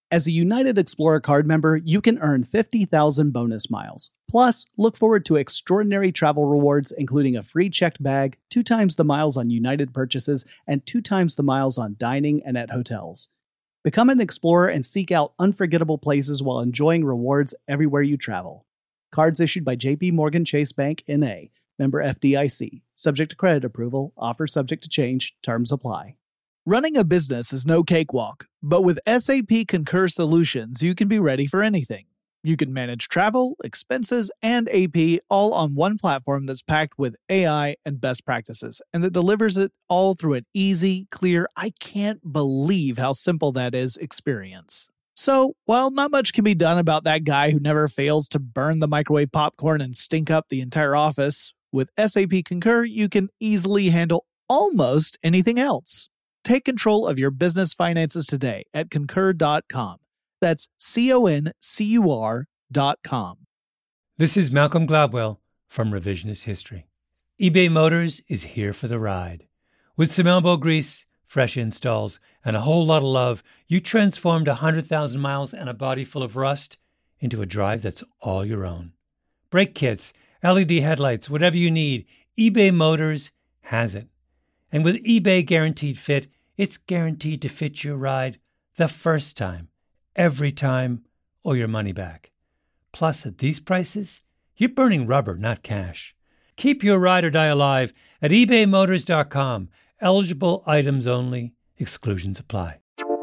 As a United Explorer card member, you can earn 50,000 bonus miles. Plus, look forward to extraordinary travel rewards, including a free checked bag, 2 times the miles on United purchases, and 2 times the miles on dining and at hotels. Become an explorer and seek out unforgettable places while enjoying rewards everywhere you travel. Cards issued by JP Morgan Chase Bank, N.A., member FDIC. Subject to credit approval. Offer subject to change. Terms apply. Running a business is no cakewalk, but with SAP Concur Solutions, you can be ready for anything. You can manage travel, expenses, and AP all on one platform that's packed with AI and best practices, and that delivers it all through an easy, clear, I can't believe how simple that is experience. So, while not much can be done about that guy who never fails to burn the microwave popcorn and stink up the entire office, with SAP Concur, you can easily handle almost anything else. Take control of your business finances today at Concur.com. That's CONCUR.com. This is Malcolm Gladwell from Revisionist History. eBay Motors is here for the ride. With some elbow grease, fresh installs, and a whole lot of love, you transformed 100,000 miles and a body full of rust into a drive that's all your own. Brake kits, LED headlights, whatever you need, eBay Motors has it. And with eBay Guaranteed Fit, it's guaranteed to fit your ride the first time, every time, or your money back. Plus, at these prices, you're burning rubber, not cash. Keep your ride or die alive at ebaymotors.com. Eligible items only. Exclusions apply.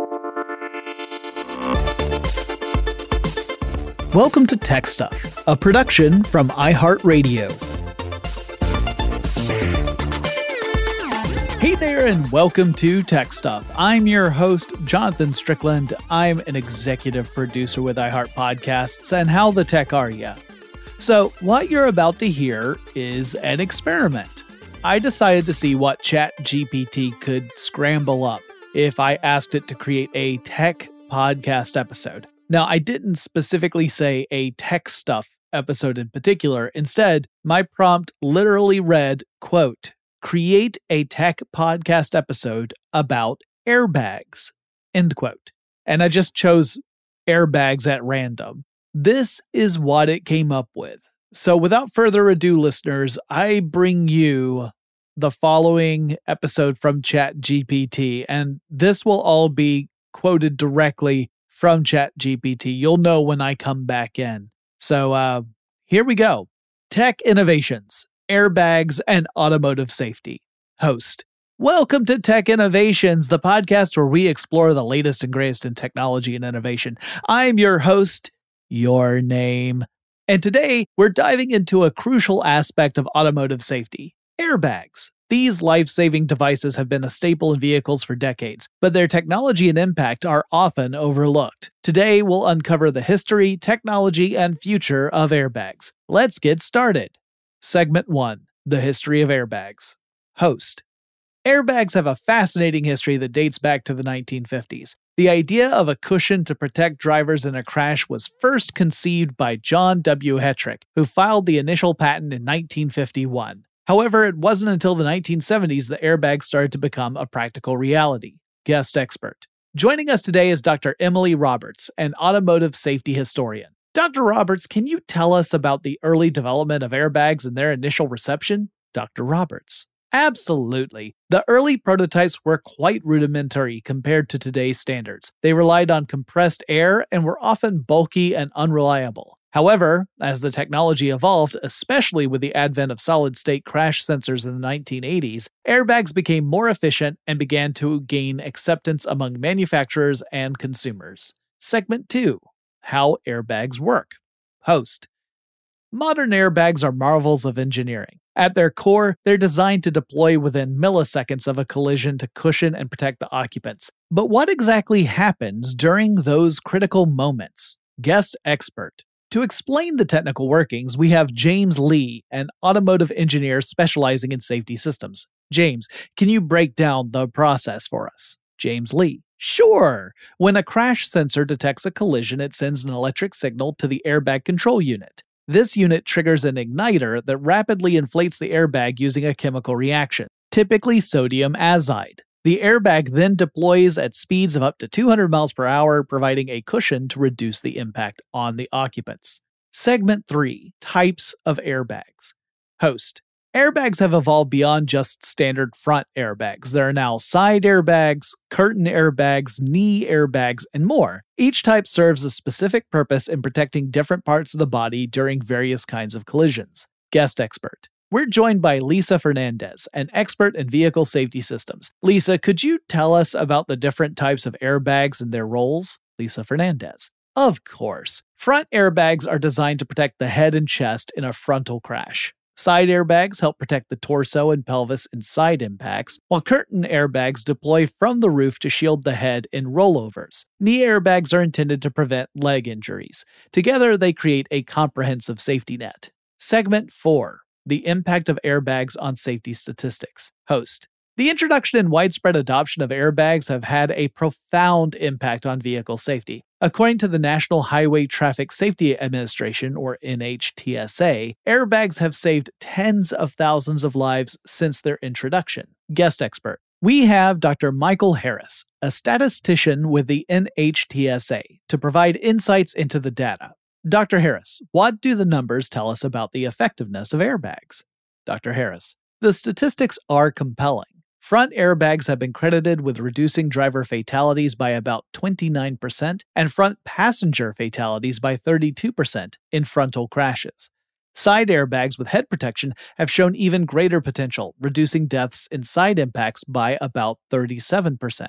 Welcome to Tech Stuff, a production from iHeartRadio. Hey there, and welcome to Tech Stuff. I'm your host, Jonathan Strickland. I'm an executive producer with iHeart Podcasts, and how the tech are ya? So, what you're about to hear is an experiment. I decided to see what ChatGPT could scramble up if I asked it to create a tech podcast episode. Now, I didn't specifically say a tech stuff episode in particular. Instead, my prompt literally read, quote, "Create a tech podcast episode about airbags," end quote. And I just chose airbags at random. This is what it came up with. So without further ado, listeners, I bring you the following episode from ChatGPT, and this will all be quoted directly from ChatGPT. You'll know when I come back in. So here we go. Tech innovations, airbags, and automotive safety. Host: welcome to Tech Innovations, the podcast where we explore the latest and greatest in technology and innovation. I'm your host, your name. And today, we're diving into a crucial aspect of automotive safety: airbags. These life-saving devices have been a staple in vehicles for decades, but their technology and impact are often overlooked. Today, we'll uncover the history, technology, and future of airbags. Let's get started. Segment 1. The history of airbags. Host: airbags have a fascinating history that dates back to the 1950s. The idea of a cushion to protect drivers in a crash was first conceived by John W. Hetrick, who filed the initial patent in 1951. However, it wasn't until the 1970s that airbags started to become a practical reality. Guest expert. Joining us today is Dr. Emily Roberts, an automotive safety historian. Dr. Roberts, can you tell us about the early development of airbags and their initial reception? Dr. Roberts. Absolutely. The early prototypes were quite rudimentary compared to today's standards. They relied on compressed air and were often bulky and unreliable. However, as the technology evolved, especially with the advent of solid-state crash sensors in the 1980s, airbags became more efficient and began to gain acceptance among manufacturers and consumers. Segment 2. How airbags work. Host: modern airbags are marvels of engineering. At their core, they're designed to deploy within milliseconds of a collision to cushion and protect the occupants. But what exactly happens during those critical moments? Guest expert. To explain the technical workings, we have James Lee, an automotive engineer specializing in safety systems. James, can you break down the process for us? James Lee. Sure. When a crash sensor detects a collision, it sends an electric signal to the airbag control unit. This unit triggers an igniter that rapidly inflates the airbag using a chemical reaction, typically sodium azide. The airbag then deploys at speeds of up to 200 miles per hour, providing a cushion to reduce the impact on the occupants. Segment 3. Types of airbags. Host. Airbags have evolved beyond just standard front airbags. There are now side airbags, curtain airbags, knee airbags, and more. Each type serves a specific purpose in protecting different parts of the body during various kinds of collisions. Guest expert. We're joined by Lisa Fernandez, an expert in vehicle safety systems. Lisa, could you tell us about the different types of airbags and their roles? Lisa Fernandez. Of course. Front airbags are designed to protect the head and chest in a frontal crash. Side airbags help protect the torso and pelvis in side impacts, while curtain airbags deploy from the roof to shield the head in rollovers. Knee airbags are intended to prevent leg injuries. Together, they create a comprehensive safety net. Segment 4. The impact of airbags on safety statistics. Host. The introduction and widespread adoption of airbags have had a profound impact on vehicle safety. According to the National Highway Traffic Safety Administration, or NHTSA, airbags have saved tens of thousands of lives since their introduction. Guest expert. We have Dr. Michael Harris, a statistician with the NHTSA, to provide insights into the data. Dr. Harris, what do the numbers tell us about the effectiveness of airbags? Dr. Harris. The statistics are compelling. Front airbags have been credited with reducing driver fatalities by about 29% and front passenger fatalities by 32% in frontal crashes. Side airbags with head protection have shown even greater potential, reducing deaths in side impacts by about 37%.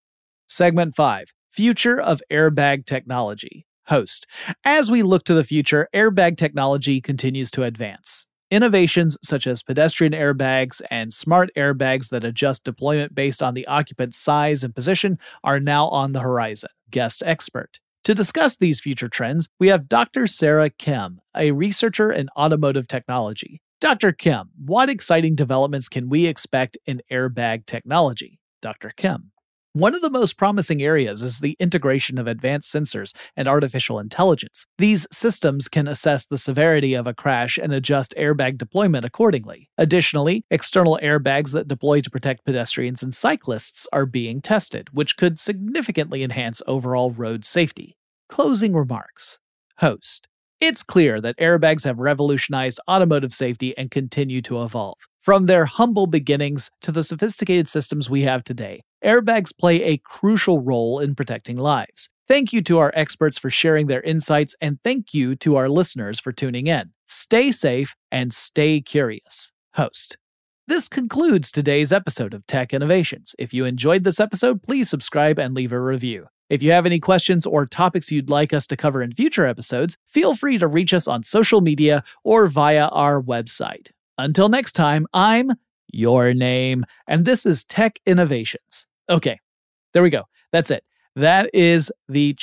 Segment 5. Future of airbag technology. Host. As we look to the future, airbag technology continues to advance. Innovations such as pedestrian airbags and smart airbags that adjust deployment based on the occupant's size and position are now on the horizon. Guest expert. To discuss these future trends, we have Dr. Sarah Kim, a researcher in automotive technology. Dr. Kim, what exciting developments can we expect in airbag technology? Dr. Kim. One of the most promising areas is the integration of advanced sensors and artificial intelligence. These systems can assess the severity of a crash and adjust airbag deployment accordingly. Additionally, external airbags that deploy to protect pedestrians and cyclists are being tested, which could significantly enhance overall road safety. Closing remarks. Host. It's clear that airbags have revolutionized automotive safety and continue to evolve. From their humble beginnings to the sophisticated systems we have today, airbags play a crucial role in protecting lives. Thank you to our experts for sharing their insights, and thank you to our listeners for tuning in. Stay safe and stay curious. Host. This concludes today's episode of Tech Innovations. If you enjoyed this episode, please subscribe and leave a review. If you have any questions or topics you'd like us to cover in future episodes, feel free to reach us on social media or via our website. Until next time, I'm your name, and this is Tech Innovations. Okay, there we go. That's it. That is the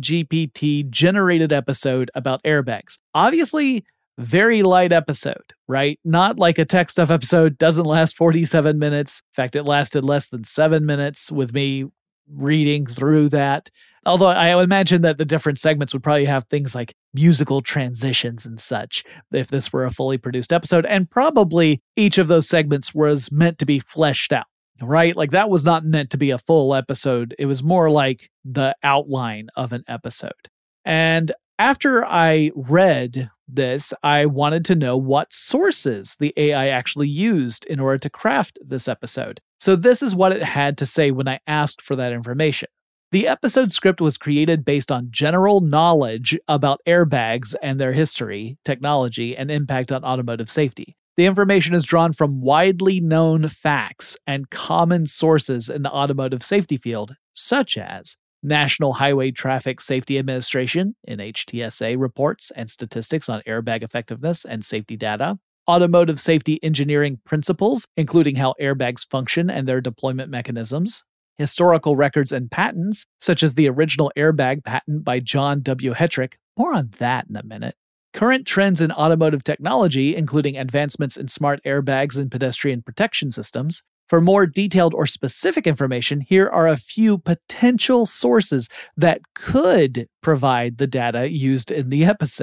ChatGPT generated episode about airbags. Obviously, very light episode, right? Not like a tech stuff episode, doesn't last 47 minutes. In fact, it lasted less than 7 minutes with me reading through that. Although I would imagine that the different segments would probably have things like musical transitions and such if this were a fully produced episode. And probably each of those segments was meant to be fleshed out, right? Like that was not meant to be a full episode. It was more like the outline of an episode. And after I read this, I wanted to know what sources the AI actually used in order to craft this episode. So this is what it had to say when I asked for that information. The episode script was created based on general knowledge about airbags and their history, technology, and impact on automotive safety. The information is drawn from widely known facts and common sources in the automotive safety field, such as National Highway Traffic Safety Administration, NHTSA, reports and statistics on airbag effectiveness and safety data, automotive safety engineering principles, including how airbags function and their deployment mechanisms, historical records and patents, such as the original airbag patent by John W. Hetrick, more on that in a minute, current trends in automotive technology, including advancements in smart airbags and pedestrian protection systems. For more detailed or specific information, here are a few potential sources that could provide the data used in the episode.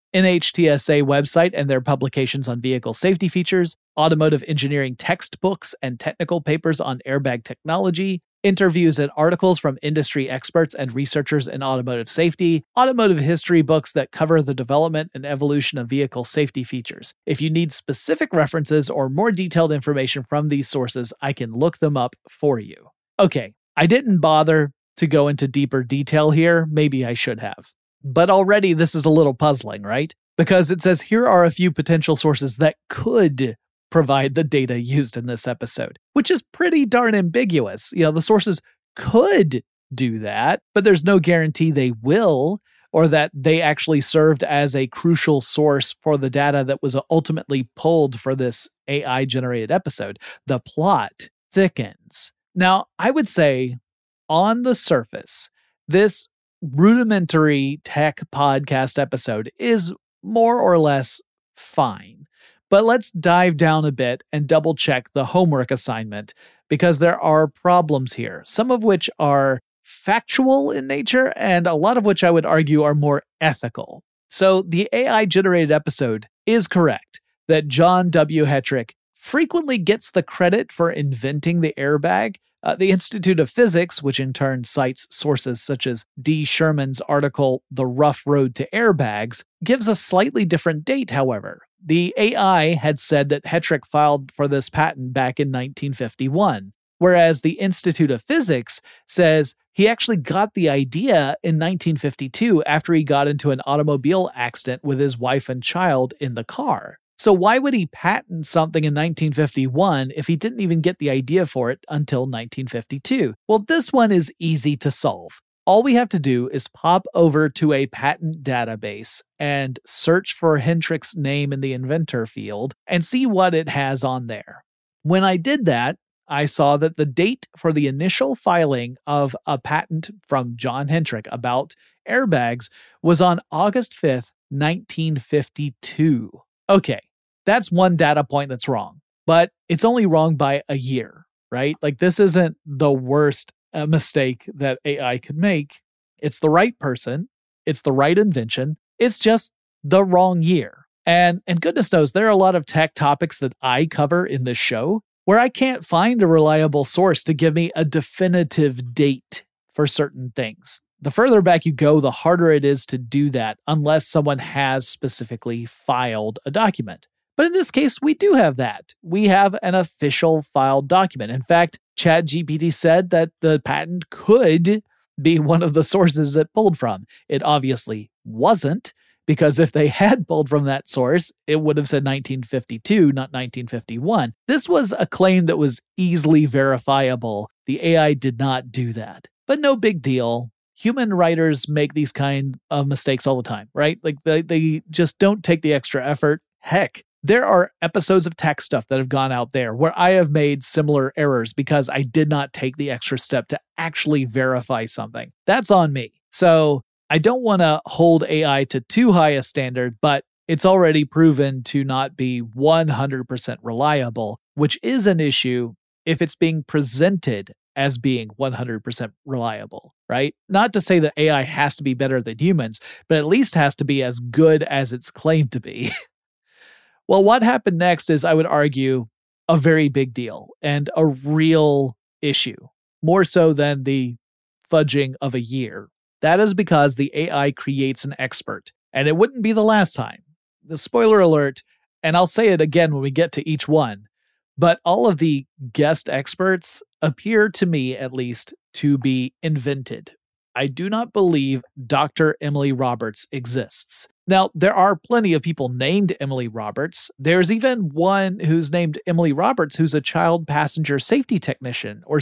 NHTSA website and their publications on vehicle safety features, automotive engineering textbooks and technical papers on airbag technology, interviews and articles from industry experts and researchers in automotive safety, automotive history books that cover the development and evolution of vehicle safety features. If you need specific references or more detailed information from these sources, I can look them up for you. Okay, I didn't bother to go into deeper detail here. Maybe I should have. But already this is a little puzzling, right? Because it says here are a few potential sources that could provide the data used in this episode, which is pretty darn ambiguous. The sources could do that, but there's no guarantee they will, or that they actually served as a crucial source for the data that was ultimately pulled for this AI-generated episode. The plot thickens. Now, I would say on the surface, this rudimentary tech podcast episode is more or less fine. But let's dive down a bit and double check the homework assignment, because there are problems here, some of which are factual in nature and a lot of which I would argue are more ethical. So the AI generated episode is correct that John W. Hetrick frequently gets the credit for inventing the airbag. The Institute of Physics, which in turn cites sources such as D. Sherman's article, The Rough Road to Airbags, gives a slightly different date, however. The AI had said that Hetrick filed for this patent back in 1951, whereas the Institute of Physics says he actually got the idea in 1952 after he got into an automobile accident with his wife and child in the car. So why would he patent something in 1951 if he didn't even get the idea for it until 1952? Well, this one is easy to solve. All we have to do is pop over to a patent database and search for Hetrick's name in the inventor field and see what it has on there. When I did that, I saw that the date for the initial filing of a patent from John Hetrick about airbags was on August 5th, 1952. Okay. That's one data point that's wrong, but it's only wrong by a year, right? Like, this isn't the worst mistake that AI could make. It's the right person. It's the right invention. It's just the wrong year. And goodness knows, there are a lot of tech topics that I cover in this show where I can't find a reliable source to give me a definitive date for certain things. The further back you go, the harder it is to do that unless someone has specifically filed a document. But in this case, we do have that. We have an official filed document. In fact, ChatGPT said that the patent could be one of the sources it pulled from. It obviously wasn't, because if they had pulled from that source, it would have said 1952, not 1951. This was a claim that was easily verifiable. The AI did not do that. But no big deal. Human writers make these kind of mistakes all the time, right? Like they just don't take the extra effort. Heck, there are episodes of tech stuff that have gone out there where I have made similar errors because I did not take the extra step to actually verify something. That's on me. So I don't want to hold AI to too high a standard, but it's already proven to not be 100% reliable, which is an issue if it's being presented as being 100% reliable, right? Not to say that AI has to be better than humans, but at least has to be as good as it's claimed to be. Well, what happened next is, I would argue, a very big deal and a real issue, more so than the fudging of a year. That is because the AI creates an expert, and it wouldn't be the last time. The spoiler alert, and I'll say it again when we get to each one, but all of the guest experts appear to me, at least, to be invented. I do not believe Dr. Emily Roberts exists. Now, there are plenty of people named Emily Roberts. There's even one who's named Emily Roberts who's a child passenger safety technician, or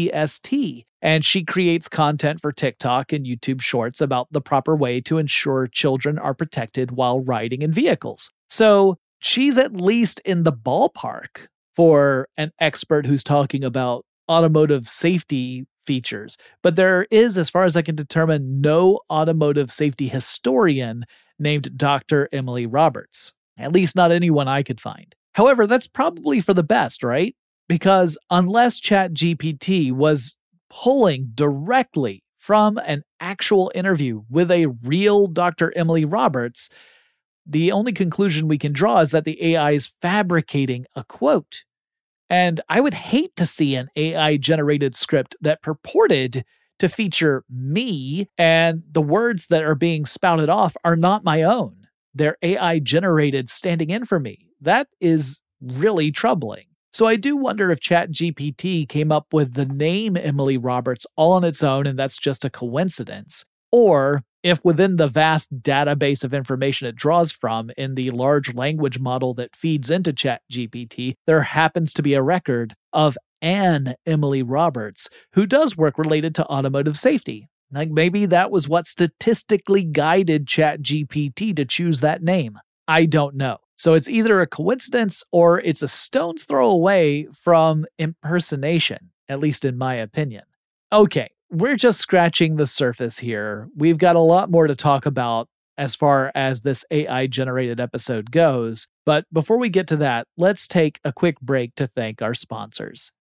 CPST, and she creates content for TikTok and YouTube Shorts about the proper way to ensure children are protected while riding in vehicles. So she's at least in the ballpark for an expert who's talking about automotive safety features. But there is, as far as I can determine, no automotive safety historian named Dr. Emily Roberts. At least not anyone I could find. However, that's probably for the best, right? Because unless ChatGPT was pulling directly from an actual interview with a real Dr. Emily Roberts, the only conclusion we can draw is that the AI is fabricating a quote. And I would hate to see an AI-generated script that purported to feature me, and the words that are being spouted off are not my own. They're AI-generated standing in for me. That is really troubling. So I do wonder if ChatGPT came up with the name Emily Roberts all on its own and that's just a coincidence, or if within the vast database of information it draws from in the large language model that feeds into ChatGPT, there happens to be a record of an Emily Roberts who does work related to automotive safety. Like maybe that was what statistically guided ChatGPT to choose that name. I don't know. So it's either a coincidence or it's a stone's throw away from impersonation, at least in my opinion. Okay, we're just scratching the surface here. We've got a lot more to talk about as far as this AI-generated episode goes. But before we get to that, let's take a quick break to thank our sponsors.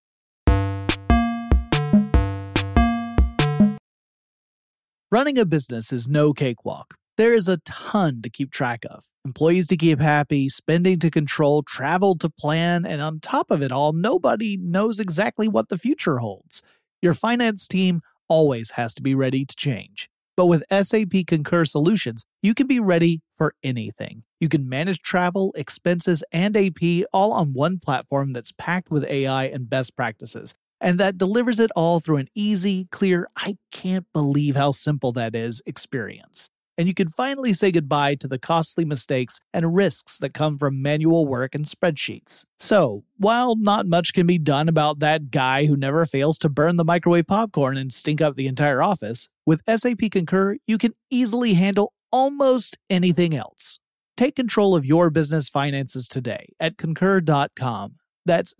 Running a business is no cakewalk. There is a ton to keep track of. Employees to keep happy, spending to control, travel to plan, and on top of it all, nobody knows exactly what the future holds. Your finance team always has to be ready to change. But with SAP Concur Solutions, you can be ready for anything. You can manage travel, expenses, and AP all on one platform that's packed with AI and best practices. And that delivers it all through an easy, clear, I can't believe how simple that is experience. And you can finally say goodbye to the costly mistakes and risks that come from manual work and spreadsheets. So, while not much can be done about that guy who never fails to burn the microwave popcorn and stink up the entire office, with SAP Concur, you can easily handle almost anything else. Take control of your business finances today at concur.com. That's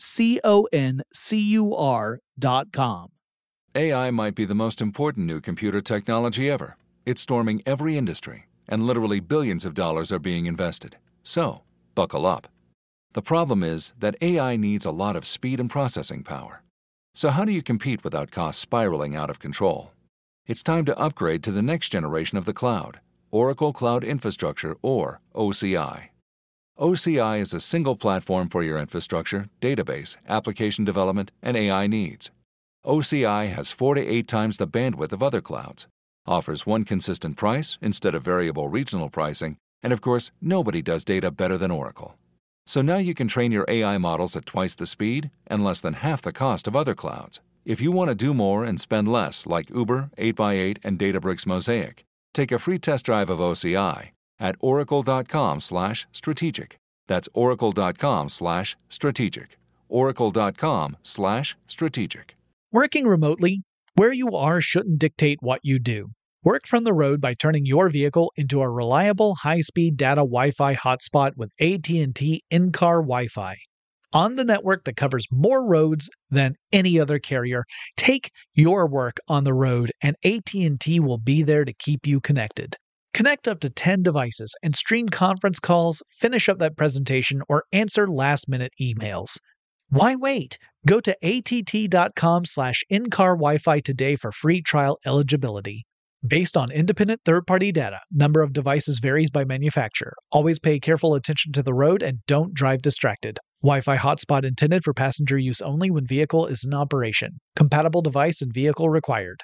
CONCUR.com. AI might be the most important new computer technology ever. It's storming every industry, and literally billions of dollars are being invested. So, buckle up. The problem is that AI needs a lot of speed and processing power. So how do you compete without costs spiraling out of control? It's time to upgrade to the next generation of the cloud, Oracle Cloud Infrastructure, or OCI. OCI is a single platform for your infrastructure, database, application development, and AI needs. OCI has 4 to 8 times the bandwidth of other clouds, offers one consistent price instead of variable regional pricing, and of course, nobody does data better than Oracle. So now you can train your AI models at twice the speed and less than half the cost of other clouds. If you want to do more and spend less like Uber, 8x8, and Databricks Mosaic, take a free test drive of OCI at oracle.com/strategic. That's oracle.com/strategic. oracle.com/strategic. Working remotely, where you are shouldn't dictate what you do. Work from the road by turning your vehicle into a reliable high-speed data Wi-Fi hotspot with AT&T in-car Wi-Fi. On the network that covers more roads than any other carrier, take your work on the road and AT&T will be there to keep you connected. Connect up to 10 devices and stream conference calls, finish up that presentation, or answer last-minute emails. Why wait? Go to att.com/in-car Wi-Fi today for free trial eligibility. Based on independent third-party data, number of devices varies by manufacturer. Always pay careful attention to the road and don't drive distracted. Wi-Fi hotspot intended for passenger use only when vehicle is in operation. Compatible device and vehicle required.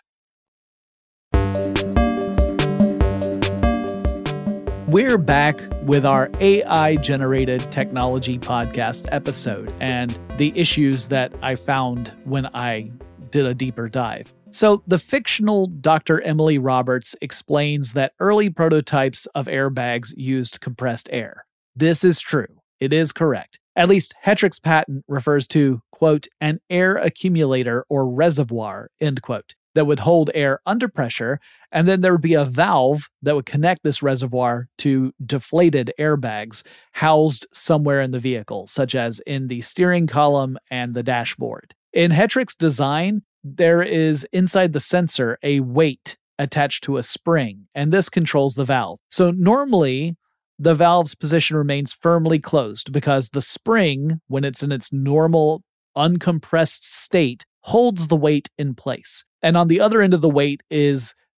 We're back with our AI-generated technology podcast episode and the issues that I found when I did a deeper dive. So the fictional Dr. Emily Roberts explains that early prototypes of airbags used compressed air. This is true. It is correct. At least Hetrick's patent refers to, quote, an air accumulator or reservoir, end quote, that would hold air under pressure, and then there would be a valve that would connect this reservoir to deflated airbags housed somewhere in the vehicle, such as in the steering column and the dashboard. In Hetrick's design, there is inside the sensor a weight attached to a spring, and this controls the valve. So normally, the valve's position remains firmly closed because the spring, when it's in its normal uncompressed state, holds the weight in place. And on the other end of the weight is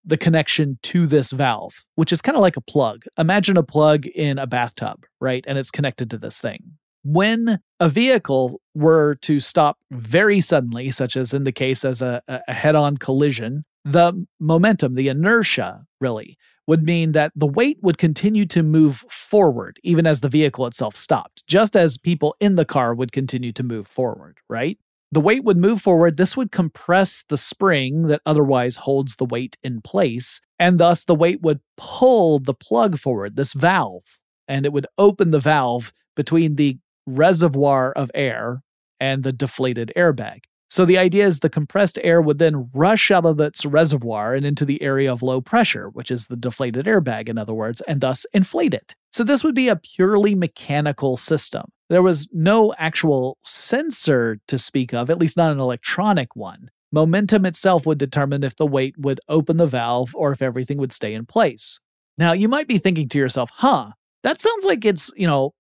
the connection to this valve, which is kind of like a plug. Imagine a plug in a bathtub, right? And it's connected to this thing. When a vehicle were to stop very suddenly, such as in the case as a head-on collision, the momentum, the inertia, really, would mean that the weight would continue to move forward, even as the vehicle itself stopped, just as people in the car would continue to move forward, right? The weight would move forward. This would compress the spring that otherwise holds the weight in place, and thus the weight would pull the plug forward, this valve, and it would open the valve between the reservoir of air and the deflated airbag. So the idea is the compressed air would then rush out of its reservoir and into the area of low pressure, which is the deflated airbag, in other words, and thus inflate it. So this would be a purely mechanical system. There was no actual sensor to speak of, at least not an electronic one. Momentum itself would determine if the weight would open the valve or if everything would stay in place. Now, you might be thinking to yourself, that sounds like it's,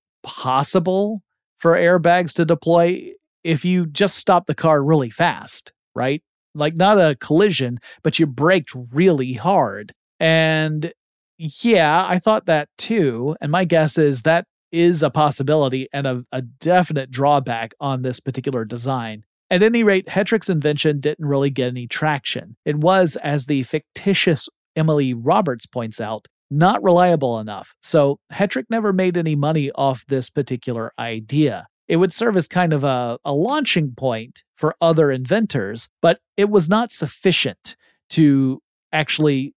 possible for airbags to deploy if you just stop the car really fast, right? Like not a collision, but you braked really hard. And yeah, I thought that too. And my guess is that is a possibility and a definite drawback on this particular design. At any rate, Hetrick's invention didn't really get any traction. It was, as the fictitious Emily Roberts points out, not reliable enough. So Hetrick never made any money off this particular idea. It would serve as kind of a launching point for other inventors, but it was not sufficient to actually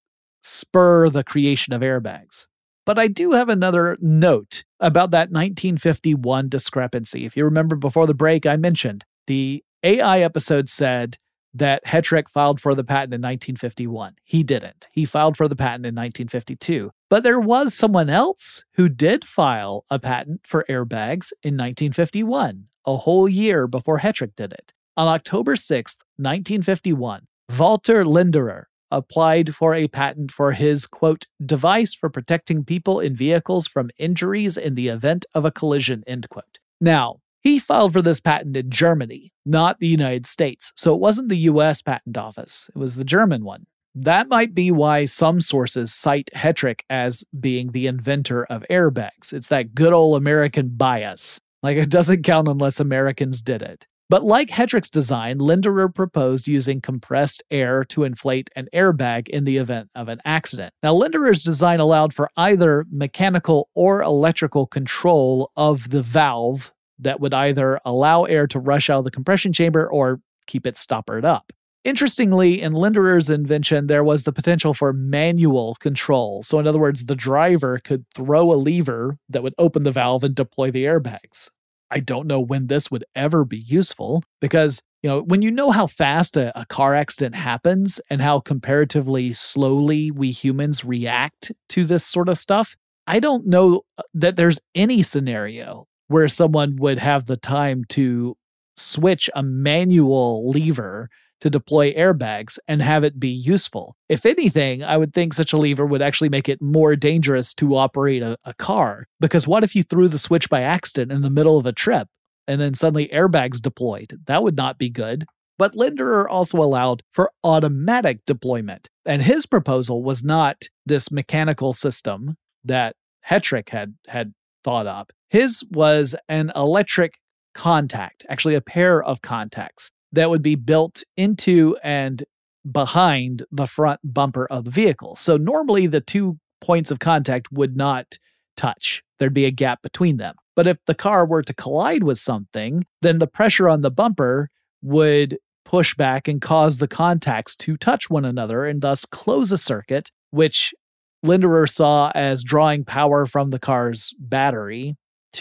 spur the creation of airbags. But I do have another note about that 1951 discrepancy. If you remember before the break, I mentioned the AI episode said that Hetrick filed for the patent in 1951. He didn't. He filed for the patent in 1952. But there was someone else who did file a patent for airbags in 1951, a whole year before Hetrick did it. On October 6th, 1951, Walter Linderer applied for a patent for his, quote, device for protecting people in vehicles from injuries in the event of a collision, end quote. Now, he filed for this patent in Germany, not the United States, so it wasn't the U.S. Patent Office. It was the German one. That might be why some sources cite Hetrick as being the inventor of airbags. It's that good old American bias. Like, it doesn't count unless Americans did it. But like Hetrick's design, Linderer proposed using compressed air to inflate an airbag in the event of an accident. Now, Linderer's design allowed for either mechanical or electrical control of the valve that would either allow air to rush out of the compression chamber or keep it stoppered up. Interestingly, in Linderer's invention, there was the potential for manual control. So in other words, the driver could throw a lever that would open the valve and deploy the airbags. I don't know when this would ever be useful because, when you know how fast a car accident happens and how comparatively slowly we humans react to this sort of stuff, I don't know that there's any scenario where someone would have the time to switch a manual lever to deploy airbags and have it be useful. If anything, I would think such a lever would actually make it more dangerous to operate a car. Because what if you threw the switch by accident in the middle of a trip and then suddenly airbags deployed? That would not be good. But Linderer also allowed for automatic deployment. And his proposal was not this mechanical system that Hetrick had thought up. His was an electric contact, actually a pair of contacts that would be built into and behind the front bumper of the vehicle. So normally the 2 points of contact would not touch. There'd be a gap between them. But if the car were to collide with something, then the pressure on the bumper would push back and cause the contacts to touch one another and thus close a circuit, which Linderer saw as drawing power from the car's battery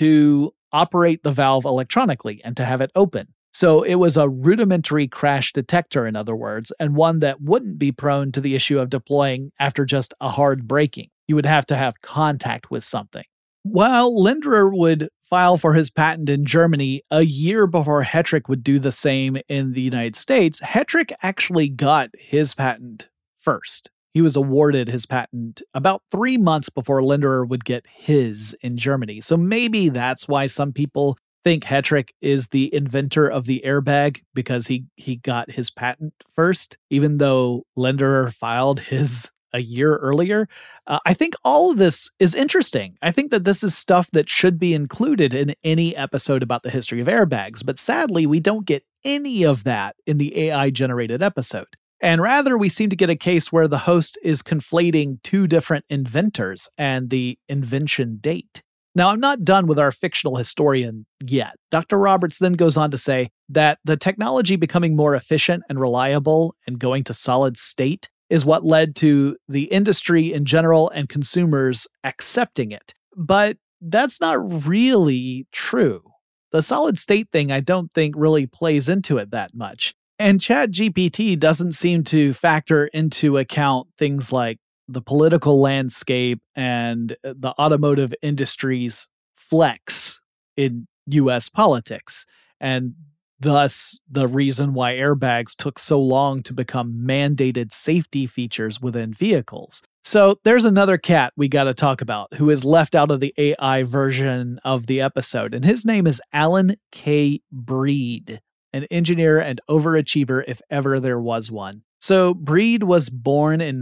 to operate the valve electronically and to have it open. So it was a rudimentary crash detector, in other words, and one that wouldn't be prone to the issue of deploying after just a hard braking. You would have to have contact with something. While Linderer would file for his patent in Germany a year before Hetrick would do the same in the United States, Hetrick actually got his patent first. He was awarded his patent about 3 months before Linderer would get his in Germany. So maybe that's why some people think Hetrick is the inventor of the airbag, because he got his patent first, even though Linderer filed his a year earlier. I think all of this is interesting. I think that this is stuff that should be included in any episode about the history of airbags, but sadly, we don't get any of that in the AI-generated episode. And rather, we seem to get a case where the host is conflating two different inventors and the invention date. Now, I'm not done with our fictional historian yet. Dr. Roberts then goes on to say that the technology becoming more efficient and reliable and going to solid state is what led to the industry in general and consumers accepting it. But that's not really true. The solid state thing, I don't think, really plays into it that much. And ChatGPT doesn't seem to factor into account things like the political landscape and the automotive industry's flex in U.S. politics, and thus the reason why airbags took so long to become mandated safety features within vehicles. So there's another cat we got to talk about who is left out of the AI version of the episode, and his name is Alan K. Breed, an engineer and overachiever if ever there was one. So Breed was born in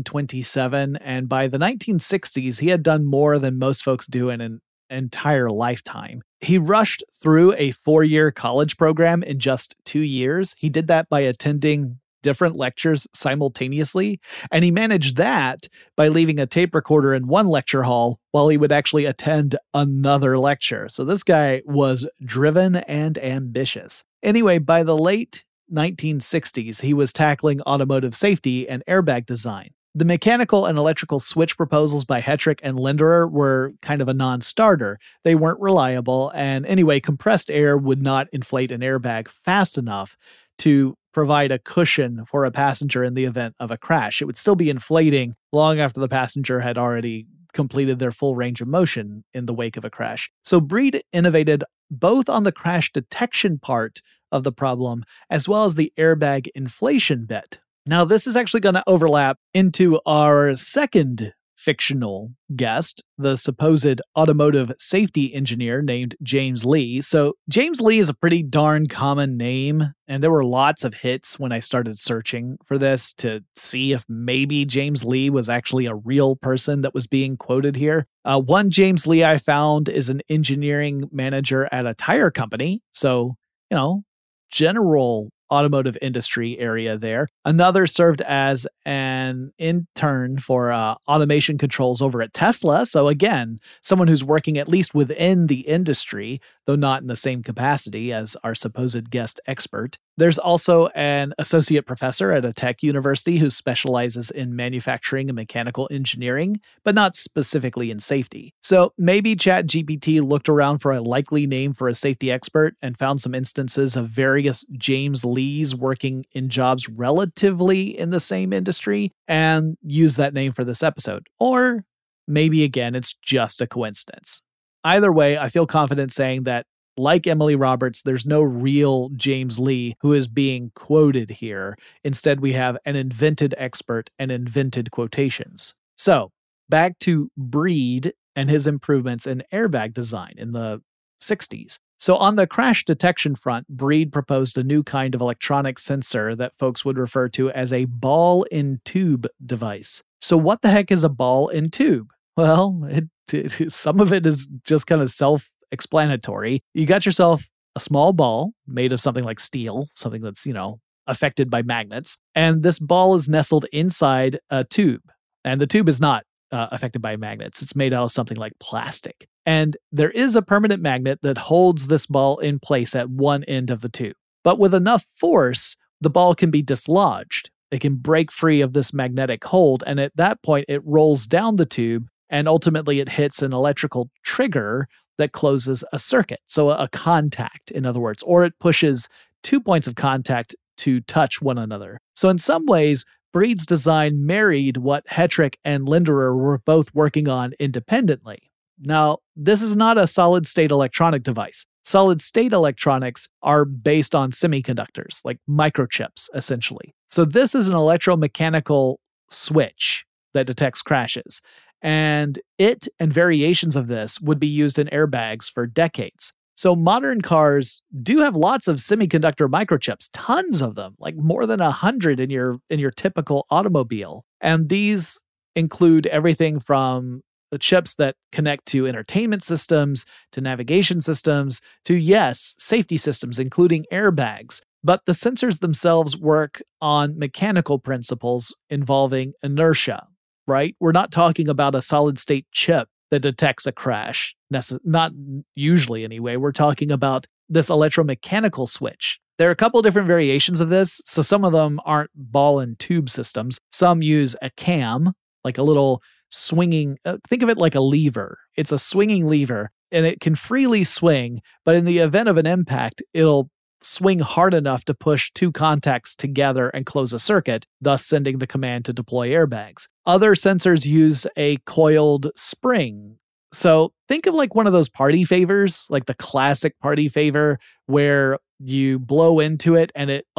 1927, and by the 1960s, he had done more than most folks do in an entire lifetime. He rushed through a 4-year college program in just 2 years. He did that by attending different lectures simultaneously, and he managed that by leaving a tape recorder in one lecture hall while he would actually attend another lecture. So this guy was driven and ambitious. Anyway, by the late 1960s, he was tackling automotive safety and airbag design. The mechanical and electrical switch proposals by Hetrick and Linderer were kind of a non-starter. They weren't reliable, and anyway, compressed air would not inflate an airbag fast enough to provide a cushion for a passenger in the event of a crash. It would still be inflating long after the passenger had already completed their full range of motion in the wake of a crash. So Breed innovated both on the crash detection part of the problem, as well as the airbag inflation bit. Now, this is actually going to overlap into our second fictional guest, the supposed automotive safety engineer named James Lee. So James Lee is a pretty darn common name, and there were lots of hits when I started searching for this to see if maybe James Lee was actually a real person that was being quoted here. One James Lee I found is an engineering manager at a tire company. So, general automotive industry area there. Another served as an intern for automation controls over at Tesla. So again, someone who's working at least within the industry, though not in the same capacity as our supposed guest expert. There's also an associate professor at a tech university who specializes in manufacturing and mechanical engineering, but not specifically in safety. So maybe ChatGPT looked around for a likely name for a safety expert and found some instances of various James Lees working in jobs relatively in the same industry and used that name for this episode. Or maybe again, it's just a coincidence. Either way, I feel confident saying that like Emily Roberts, there's no real James Lee who is being quoted here. Instead, we have an invented expert and invented quotations. So, back to Breed and his improvements in airbag design in the 60s. So, on the crash detection front, Breed proposed a new kind of electronic sensor that folks would refer to as a ball-in-tube device. So, what the heck is a ball-in-tube? Well, some of it is just kind of self-explanatory. You got yourself a small ball made of something like steel, something that's, affected by magnets. And this ball is nestled inside a tube. And the tube is not affected by magnets. It's made out of something like plastic. And there is a permanent magnet that holds this ball in place at one end of the tube. But with enough force, the ball can be dislodged. It can break free of this magnetic hold. And at that point, it rolls down the tube. And ultimately, it hits an electrical trigger that closes a circuit. So a contact, in other words, or it pushes 2 points of contact to touch one another. So in some ways, Breed's design married what Hetrick and Linderer were both working on independently. Now, this is not a solid-state electronic device. Solid-state electronics are based on semiconductors, like microchips, essentially. So this is an electromechanical switch that detects crashes. And it and variations of this would be used in airbags for decades. So modern cars do have lots of semiconductor microchips, tons of them, like more than 100 in your typical automobile. And these include everything from the chips that connect to entertainment systems, to navigation systems, to, yes, safety systems, including airbags. But the sensors themselves work on mechanical principles involving inertia, right? We're not talking about a solid-state chip that detects a crash, not usually anyway. We're talking about this electromechanical switch. There are a couple different variations of this, so some of them aren't ball and tube systems. Some use a cam, like a little swinging, think of it like a lever. It's a swinging lever, and it can freely swing, but in the event of an impact, it'll swing hard enough to push two contacts together and close a circuit, thus sending the command to deploy airbags. Other sensors use a coiled spring. So think of like one of those party favors, like the classic party favor, where you blow into it and it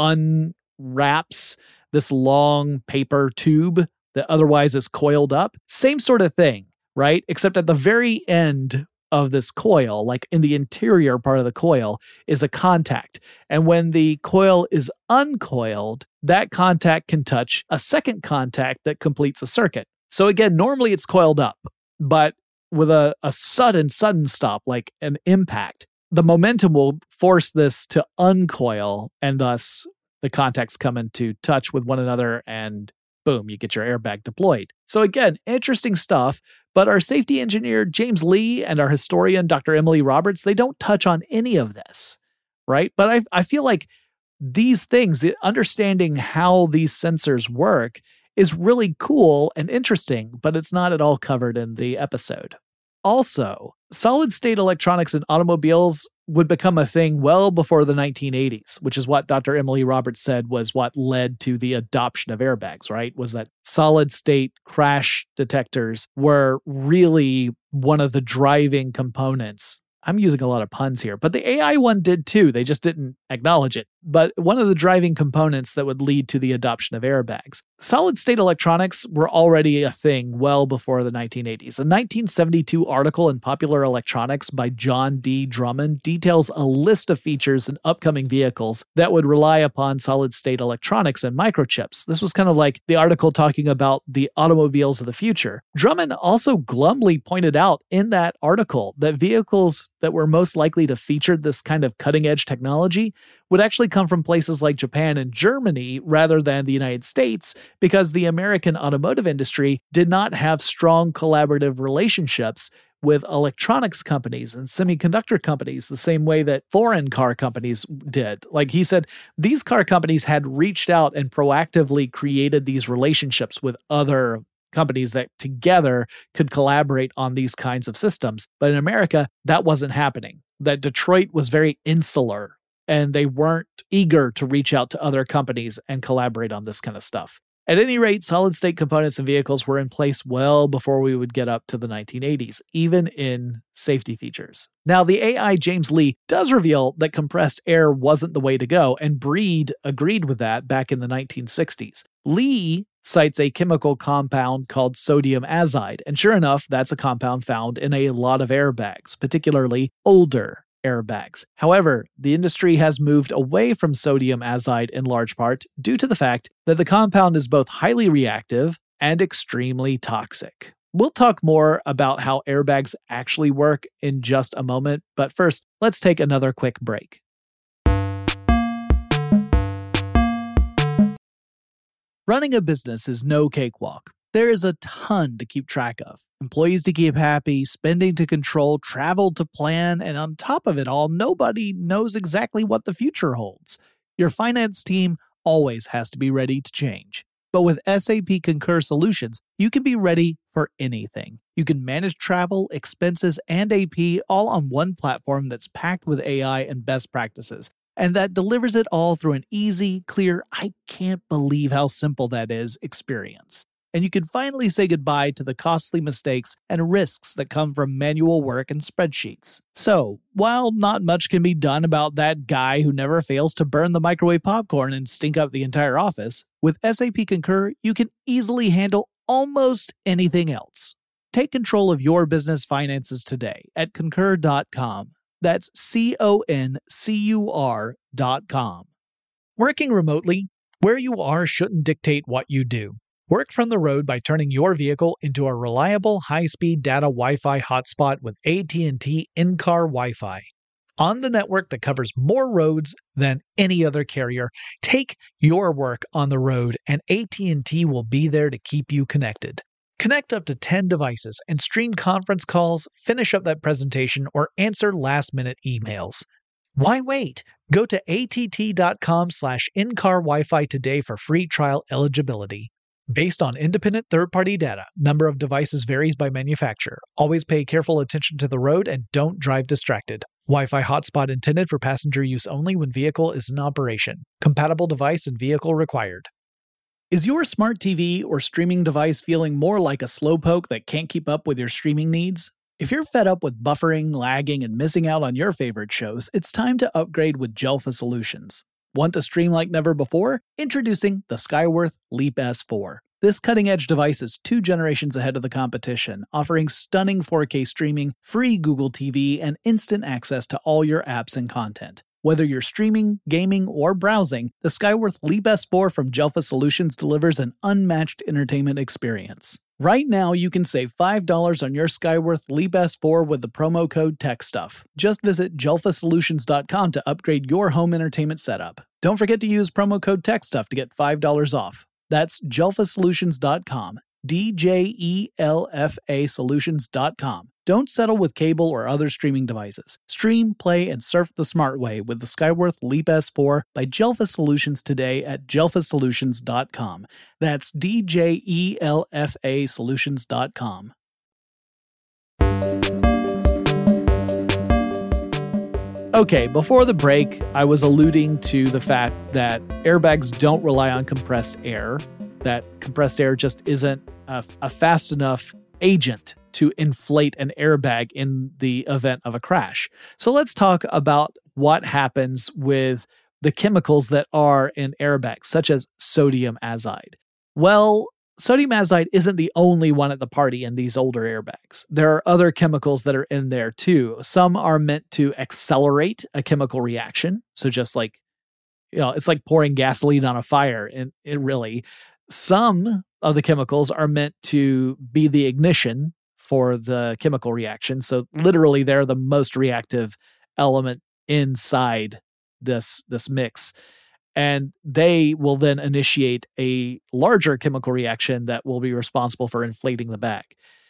unwraps this long paper tube that otherwise is coiled up. Same sort of thing, right? Except at the very end of this coil, like in the interior part of the coil, is a contact. And when the coil is uncoiled, that contact can touch a second contact that completes a circuit. So again, normally it's coiled up, but with a sudden stop, like an impact, the momentum will force this to uncoil, and thus the contacts come into touch with one another, and boom, you get your airbag deployed. So again, interesting stuff, but our safety engineer, James Lee, and our historian, Dr. Emily Roberts, they don't touch on any of this, right? But I feel like these things, understanding how these sensors work is really cool and interesting, but it's not at all covered in the episode. Also, solid-state electronics in automobiles would become a thing well before the 1980s, which is what Dr. Emily Roberts said was what led to the adoption of airbags, right? Was that solid-state crash detectors were really one of the driving components. I'm using a lot of puns here, but the AI one did too. They just didn't acknowledge it. But one of the driving components that would lead to the adoption of airbags. Solid-state electronics were already a thing well before the 1980s. A 1972 article in Popular Electronics by John D. Drummond details a list of features in upcoming vehicles that would rely upon solid-state electronics and microchips. This was kind of like the article talking about the automobiles of the future. Drummond also glumly pointed out in that article that vehicles that were most likely to feature this kind of cutting-edge technology would actually come from places like Japan and Germany rather than the United States, because the American automotive industry did not have strong collaborative relationships with electronics companies and semiconductor companies the same way that foreign car companies did. Like he said, these car companies had reached out and proactively created these relationships with other companies that together could collaborate on these kinds of systems. But in America, that wasn't happening. That Detroit was very insular, and they weren't eager to reach out to other companies and collaborate on this kind of stuff. At any rate, solid-state components in vehicles were in place well before we would get up to the 1980s, even in safety features. Now, the AI James Lee does reveal that compressed air wasn't the way to go, and Breed agreed with that back in the 1960s. Lee cites a chemical compound called sodium azide, and sure enough, that's a compound found in a lot of airbags, particularly older airbags. However, the industry has moved away from sodium azide in large part due to the fact that the compound is both highly reactive and extremely toxic. We'll talk more about how airbags actually work in just a moment, but first, let's take another quick break. Running a business is no cakewalk. There is a ton to keep track of. Employees to keep happy, spending to control, travel to plan, and on top of it all, nobody knows exactly what the future holds. Your finance team always has to be ready to change. But with SAP Concur Solutions, you can be ready for anything. You can manage travel, expenses, and AP all on one platform that's packed with AI and best practices, and that delivers it all through an easy, clear, I can't believe how simple that is experience. And you can finally say goodbye to the costly mistakes and risks that come from manual work and spreadsheets. So, while not much can be done about that guy who never fails to burn the microwave popcorn and stink up the entire office, with SAP Concur, you can easily handle almost anything else. Take control of your business finances today at Concur.com. That's CONCUR.com. Working remotely, where you are shouldn't dictate what you do. Work from the road by turning your vehicle into a reliable high-speed data Wi-Fi hotspot with AT&T in-car Wi-Fi. On the network that covers more roads than any other carrier, take your work on the road and AT&T will be there to keep you connected. Connect up to 10 devices and stream conference calls, finish up that presentation, or answer last-minute emails. Why wait? Go to att.com/in-car Wi-Fi today for free trial eligibility. Based on independent third-party data, number of devices varies by manufacturer. Always pay careful attention to the road and don't drive distracted. Wi-Fi hotspot intended for passenger use only when vehicle is in operation. Compatible device and vehicle required. Is your smart TV or streaming device feeling more like a slowpoke that can't keep up with your streaming needs? If you're fed up with buffering, lagging, and missing out on your favorite shows, it's time to upgrade with Jelfa Solutions. Want to stream like never before? Introducing the Skyworth Leap S4. This cutting-edge device is 2 generations ahead of the competition, offering stunning 4K streaming, free Google TV, and instant access to all your apps and content. Whether you're streaming, gaming, or browsing, the Skyworth Leap S4 from Jelfa Solutions delivers an unmatched entertainment experience. Right now, you can save $5 on your Skyworth Leap S4 with the promo code TechStuff. Just visit jelfasolutions.com to upgrade your home entertainment setup. Don't forget to use promo code TechStuff to get $5 off. That's jelfasolutions.com, DJELFA solutions.com. Don't settle with cable or other streaming devices. Stream, play, and surf the smart way with the Skyworth Leap S4 by Jelfa Solutions today at jelfasolutions.com. That's DJELFA solutions.com. Okay, before the break, I was alluding to the fact that airbags don't rely on compressed air, that compressed air just isn't a fast enough agent to inflate an airbag in the event of a crash. So let's talk about what happens with the chemicals that are in airbags, such as sodium azide. Well, sodium azide isn't the only one at the party in these older airbags. There are other chemicals that are in there too. Some are meant to accelerate a chemical reaction. So just like, it's like pouring gasoline on a fire. And some of the chemicals are meant to be the ignition for the chemical reaction. So literally they're the most reactive element inside this mix. And they will then initiate a larger chemical reaction that will be responsible for inflating the bag.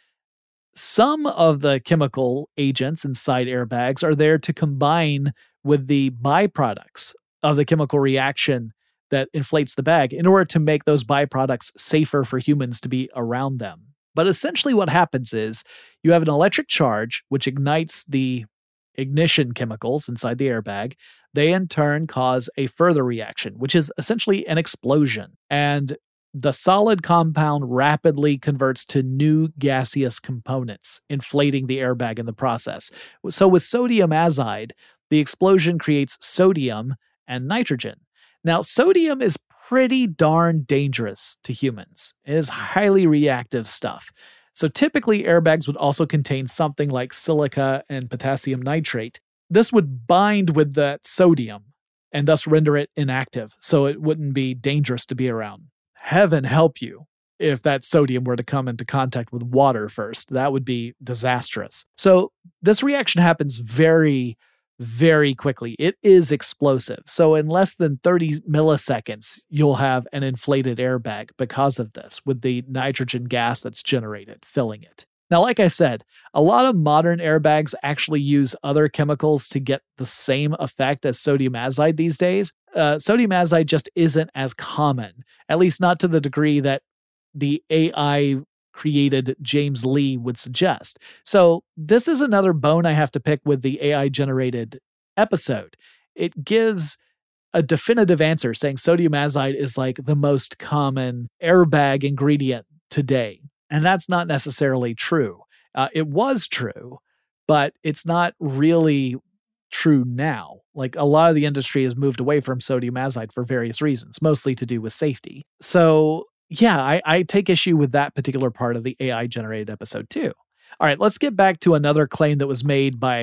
Some of the chemical agents inside airbags are there to combine with the byproducts of the chemical reaction that inflates the bag in order to make those byproducts safer for humans to be around them. But essentially what happens is you have an electric charge which ignites the ignition chemicals inside the airbag. They in turn cause a further reaction, which is essentially an explosion. And the solid compound rapidly converts to new gaseous components, inflating the airbag in the process. So with sodium azide, the explosion creates sodium and nitrogen. Now, sodium is pretty darn dangerous to humans. It is highly reactive stuff. So typically airbags would also contain something like silica and potassium nitrate. This would bind with that sodium and thus render it inactive, so it wouldn't be dangerous to be around. Heaven help you if that sodium were to come into contact with water first. That would be disastrous. So this reaction happens very, very quickly. It is explosive. So in less than 30 milliseconds, you'll have an inflated airbag because of this, with the nitrogen gas that's generated filling it. Now, like I said, a lot of modern airbags actually use other chemicals to get the same effect as sodium azide these days. Sodium azide just isn't as common, at least not to the degree that the AI created James Lee would suggest. So this is another bone I have to pick with the AI generated episode. It gives a definitive answer saying sodium azide is like the most common airbag ingredient today. And that's not necessarily true. It was true, but it's not really true now. Like, a lot of the industry has moved away from sodium azide for various reasons, mostly to do with safety. So yeah, I take issue with that particular part of the AI generated episode too. All right, let's get back to another claim that was made by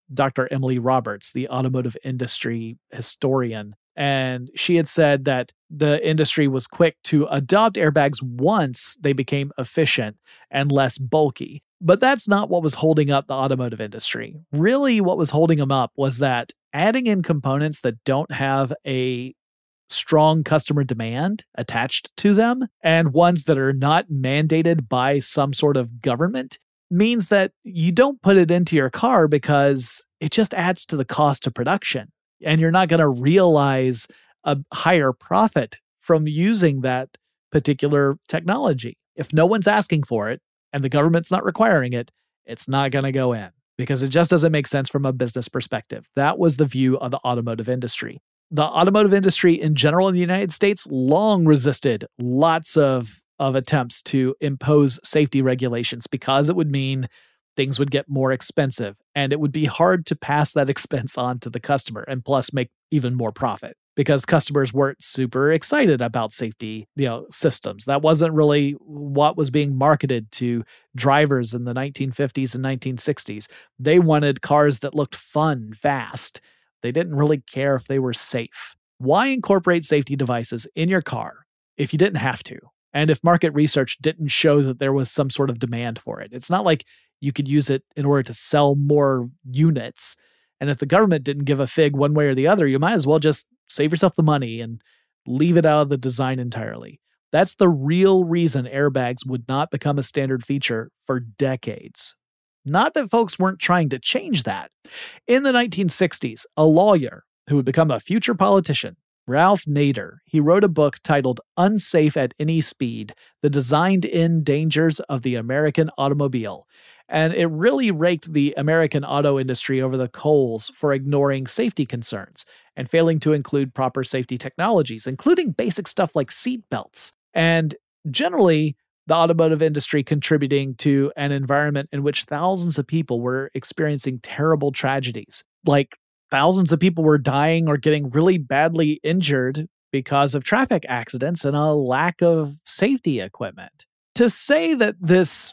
Dr. Emily Roberts, the automotive industry historian. And she had said that the industry was quick to adopt airbags once they became efficient and less bulky. But that's not what was holding up the automotive industry. Really, what was holding them up was that adding in components that don't have a strong customer demand attached to them and ones that are not mandated by some sort of government means that you don't put it into your car because it just adds to the cost of production. And you're not going to realize a higher profit from using that particular technology. If no one's asking for it and the government's not requiring it, it's not going to go in because it just doesn't make sense from a business perspective. That was the view of the automotive industry. The automotive industry in general in the United States long resisted lots of attempts to impose safety regulations because it would mean things would get more expensive and it would be hard to pass that expense on to the customer and plus make even more profit because customers weren't super excited about safety, systems. That wasn't really what was being marketed to drivers in the 1950s and 1960s. They wanted cars that looked fun, fast. They didn't really care if they were safe. Why incorporate safety devices in your car if you didn't have to? And if market research didn't show that there was some sort of demand for it? It's not like you could use it in order to sell more units. And if the government didn't give a fig one way or the other, you might as well just save yourself the money and leave it out of the design entirely. That's the real reason airbags would not become a standard feature for decades. Not that folks weren't trying to change that. In the 1960s, a lawyer who would become a future politician, Ralph Nader, he wrote a book titled Unsafe at Any Speed: The Designed-In Dangers of the American Automobile. And it really raked the American auto industry over the coals for ignoring safety concerns and failing to include proper safety technologies, including basic stuff like seat belts. And generally, the automotive industry contributing to an environment in which thousands of people were experiencing terrible tragedies. Like thousands of people were dying or getting really badly injured because of traffic accidents and a lack of safety equipment. To say that this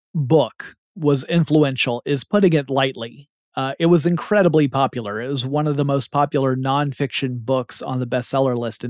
book was influential is putting it lightly. It was incredibly popular. It was one of the most popular nonfiction books on the bestseller list in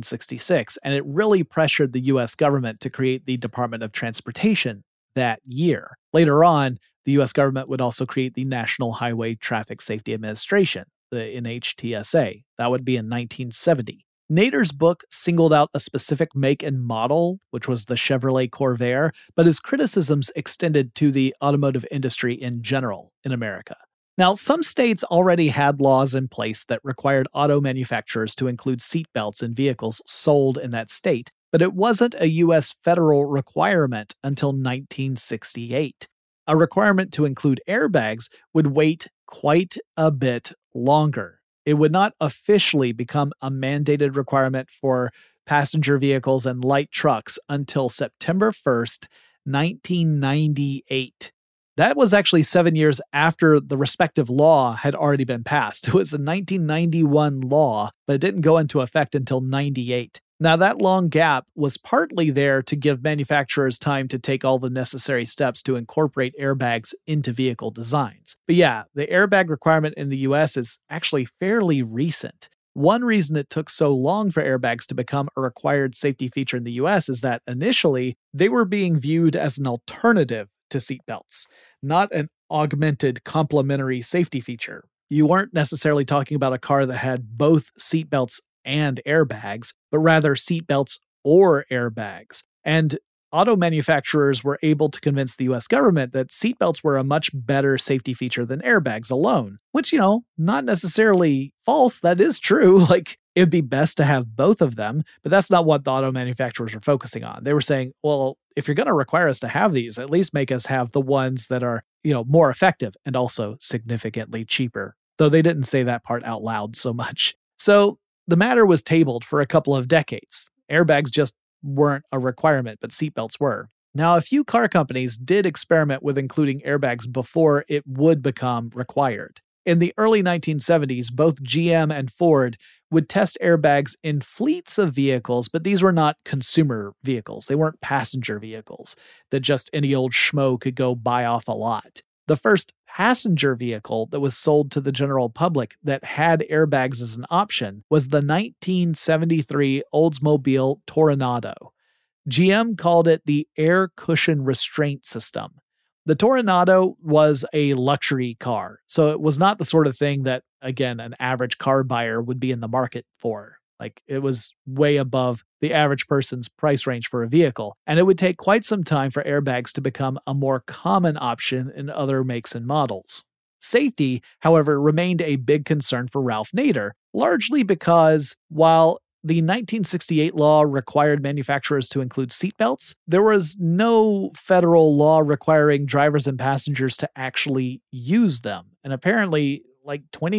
1966, and it really pressured the U.S. government to create the Department of Transportation that year. Later on, the U.S. government would also create the National Highway Traffic Safety Administration, the NHTSA. That would be in 1970. Nader's book singled out a specific make and model, which was the Chevrolet Corvair, but his criticisms extended to the automotive industry in general in America. Now, some states already had laws in place that required auto manufacturers to include seatbelts in vehicles sold in that state, but it wasn't a U.S. federal requirement until 1968. A requirement to include airbags would wait quite a bit longer. It would not officially become a mandated requirement for passenger vehicles and light trucks until September 1st, 1998. That was actually 7 years after the respective law had already been passed. It was a 1991 law, but it didn't go into effect until 98. Now, that long gap was partly there to give manufacturers time to take all the necessary steps to incorporate airbags into vehicle designs. But yeah, the airbag requirement in the US is actually fairly recent. One reason it took so long for airbags to become a required safety feature in the US is that initially they were being viewed as an alternative to seatbelts, not an augmented complementary safety feature. You weren't necessarily talking about a car that had both seatbelts and airbags, but rather seatbelts or airbags. And auto manufacturers were able to convince the US government that seatbelts were a much better safety feature than airbags alone, which, not necessarily false. That is true. Like, it'd be best to have both of them, but that's not what the auto manufacturers were focusing on. They were saying, well, if you're going to require us to have these, at least make us have the ones that are, more effective and also significantly cheaper. Though they didn't say that part out loud so much. So the matter was tabled for a couple of decades. Airbags just weren't a requirement, but seatbelts were. Now, a few car companies did experiment with including airbags before it would become required. In the early 1970s, both GM and Ford would test airbags in fleets of vehicles, but these were not consumer vehicles. They weren't passenger vehicles that just any old schmo could go buy off a lot. The first passenger vehicle that was sold to the general public that had airbags as an option was the 1973 Oldsmobile Toronado. GM called it the air cushion restraint system. The Toronado was a luxury car, so it was not the sort of thing that, again, an average car buyer would be in the market for. Like, it was way above the average person's price range for a vehicle, and it would take quite some time for airbags to become a more common option in other makes and models. Safety, however, remained a big concern for Ralph Nader, largely because while the 1968 law required manufacturers to include seatbelts, there was no federal law requiring drivers and passengers to actually use them. And apparently, like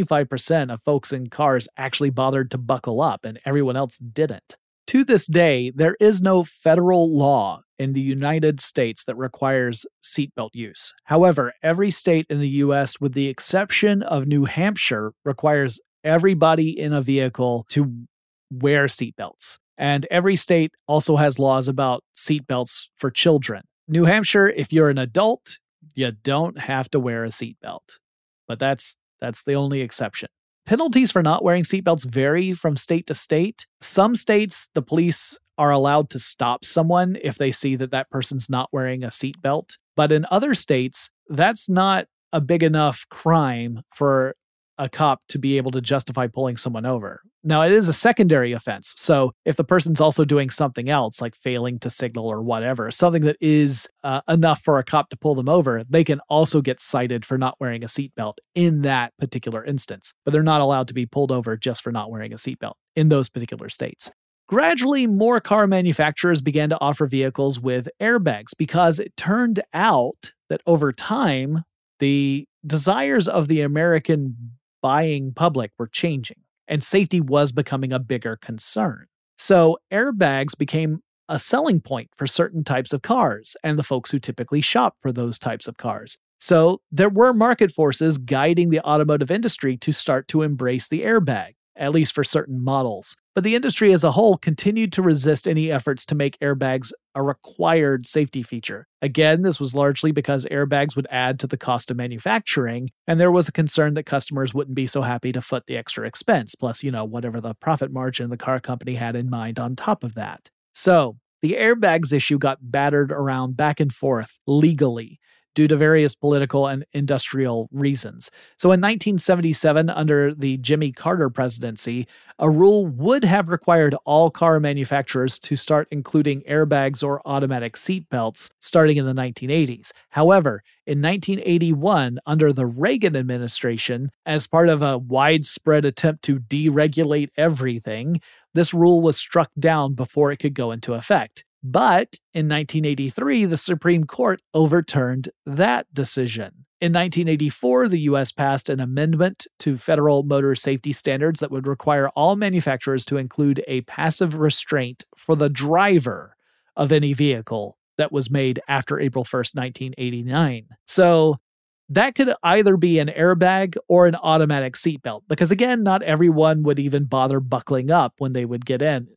25% of folks in cars actually bothered to buckle up, and everyone else didn't. To this day, there is no federal law in the United States that requires seatbelt use. However, every state in the U.S., with the exception of New Hampshire, requires everybody in a vehicle to wear seatbelts. And every state also has laws about seatbelts for children. New Hampshire, if you're an adult, you don't have to wear a seatbelt. But that's the only exception. Penalties for not wearing seatbelts vary from state to state. Some states, the police are allowed to stop someone if they see that that person's not wearing a seatbelt. But in other states, that's not a big enough crime for a cop to be able to justify pulling someone over. Now, it is a secondary offense. So if the person's also doing something else, like failing to signal or whatever, something that is enough for a cop to pull them over, they can also get cited for not wearing a seatbelt in that particular instance. But they're not allowed to be pulled over just for not wearing a seatbelt in those particular states. Gradually, more car manufacturers began to offer vehicles with airbags because it turned out that over time, the desires of the American buying public were changing, and safety was becoming a bigger concern. So airbags became a selling point for certain types of cars and the folks who typically shop for those types of cars. So there were market forces guiding the automotive industry to start to embrace the airbag, at least for certain models. But the industry as a whole continued to resist any efforts to make airbags a required safety feature. Again, this was largely because airbags would add to the cost of manufacturing, and there was a concern that customers wouldn't be so happy to foot the extra expense, plus, whatever the profit margin the car company had in mind on top of that. So, the airbags issue got battered around back and forth legally due to various political and industrial reasons. So in 1977, under the Jimmy Carter presidency, a rule would have required all car manufacturers to start including airbags or automatic seatbelts starting in the 1980s. However, in 1981, under the Reagan administration, as part of a widespread attempt to deregulate everything, this rule was struck down before it could go into effect. But in 1983, the Supreme Court overturned that decision. In 1984, the U.S. passed an amendment to federal motor safety standards that would require all manufacturers to include a passive restraint for the driver of any vehicle that was made after April 1st, 1989. So that could either be an airbag or an automatic seatbelt, because again, not everyone would even bother buckling up when they would get in.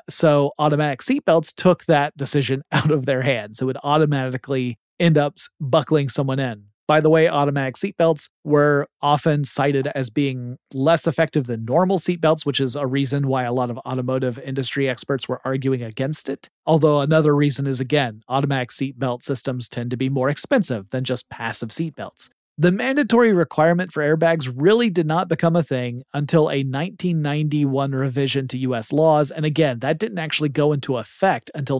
So automatic seatbelts took that decision out of their hands. It would automatically end up buckling someone in. By the way, automatic seatbelts were often cited as being less effective than normal seatbelts, which is a reason why a lot of automotive industry experts were arguing against it. Although another reason is, again, automatic seatbelt systems tend to be more expensive than just passive seatbelts. The mandatory requirement for airbags really did not become a thing until a 1991 revision to U.S. laws, and again, that didn't actually go into effect until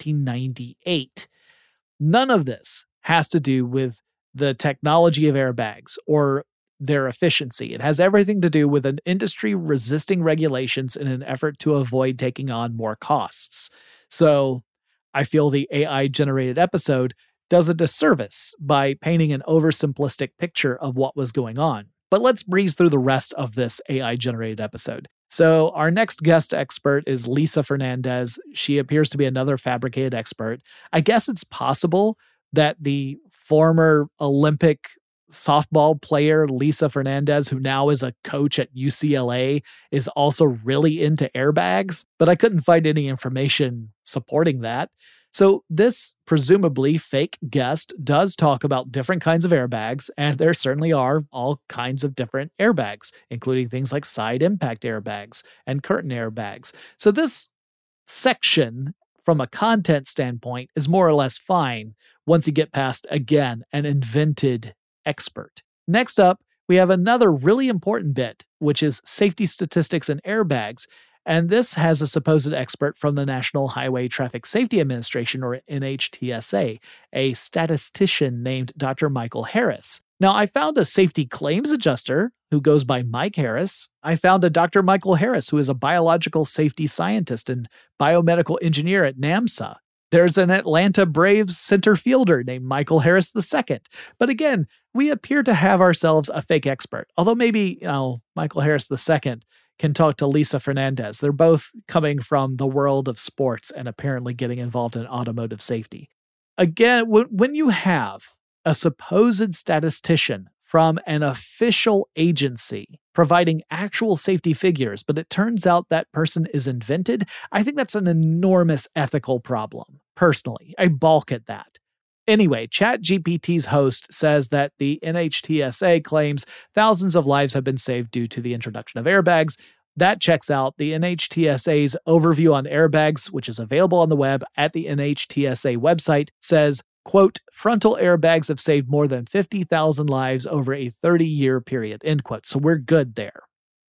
1998. None of this has to do with the technology of airbags or their efficiency. It has everything to do with an industry resisting regulations in an effort to avoid taking on more costs. So I feel the AI-generated episode does a disservice by painting an oversimplistic picture of what was going on. But let's breeze through the rest of this AI-generated episode. So our next guest expert is Lisa Fernandez. She appears to be another fabricated expert. I guess it's possible that the former Olympic softball player Lisa Fernandez, who now is a coach at UCLA, is also really into airbags, but I couldn't find any information supporting that. So this presumably fake guest does talk about different kinds of airbags, and there certainly are all kinds of different airbags, including things like side impact airbags and curtain airbags. So this section, from a content standpoint, is more or less fine once you get past, again, an invented expert. Next up, we have another really important bit, which is safety statistics and airbags. And this has a supposed expert from the National Highway Traffic Safety Administration, or NHTSA, a statistician named Dr. Michael Harris. Now, I found a safety claims adjuster who goes by Mike Harris. I found a Dr. Michael Harris, who is a biological safety scientist and biomedical engineer at NAMSA. There's an Atlanta Braves center fielder named Michael Harris II. But again, we appear to have ourselves a fake expert, although maybe, Michael Harris II can talk to Lisa Fernandez. They're both coming from the world of sports and apparently getting involved in automotive safety. Again, when you have a supposed statistician from an official agency providing actual safety figures, but it turns out that person is invented, I think that's an enormous ethical problem. Personally, I balk at that. Anyway, ChatGPT's host says that the NHTSA claims thousands of lives have been saved due to the introduction of airbags. That checks out. The NHTSA's overview on airbags, which is available on the web at the NHTSA website, says, quote, frontal airbags have saved more than 50,000 lives over a 30-year period, end quote. So we're good there.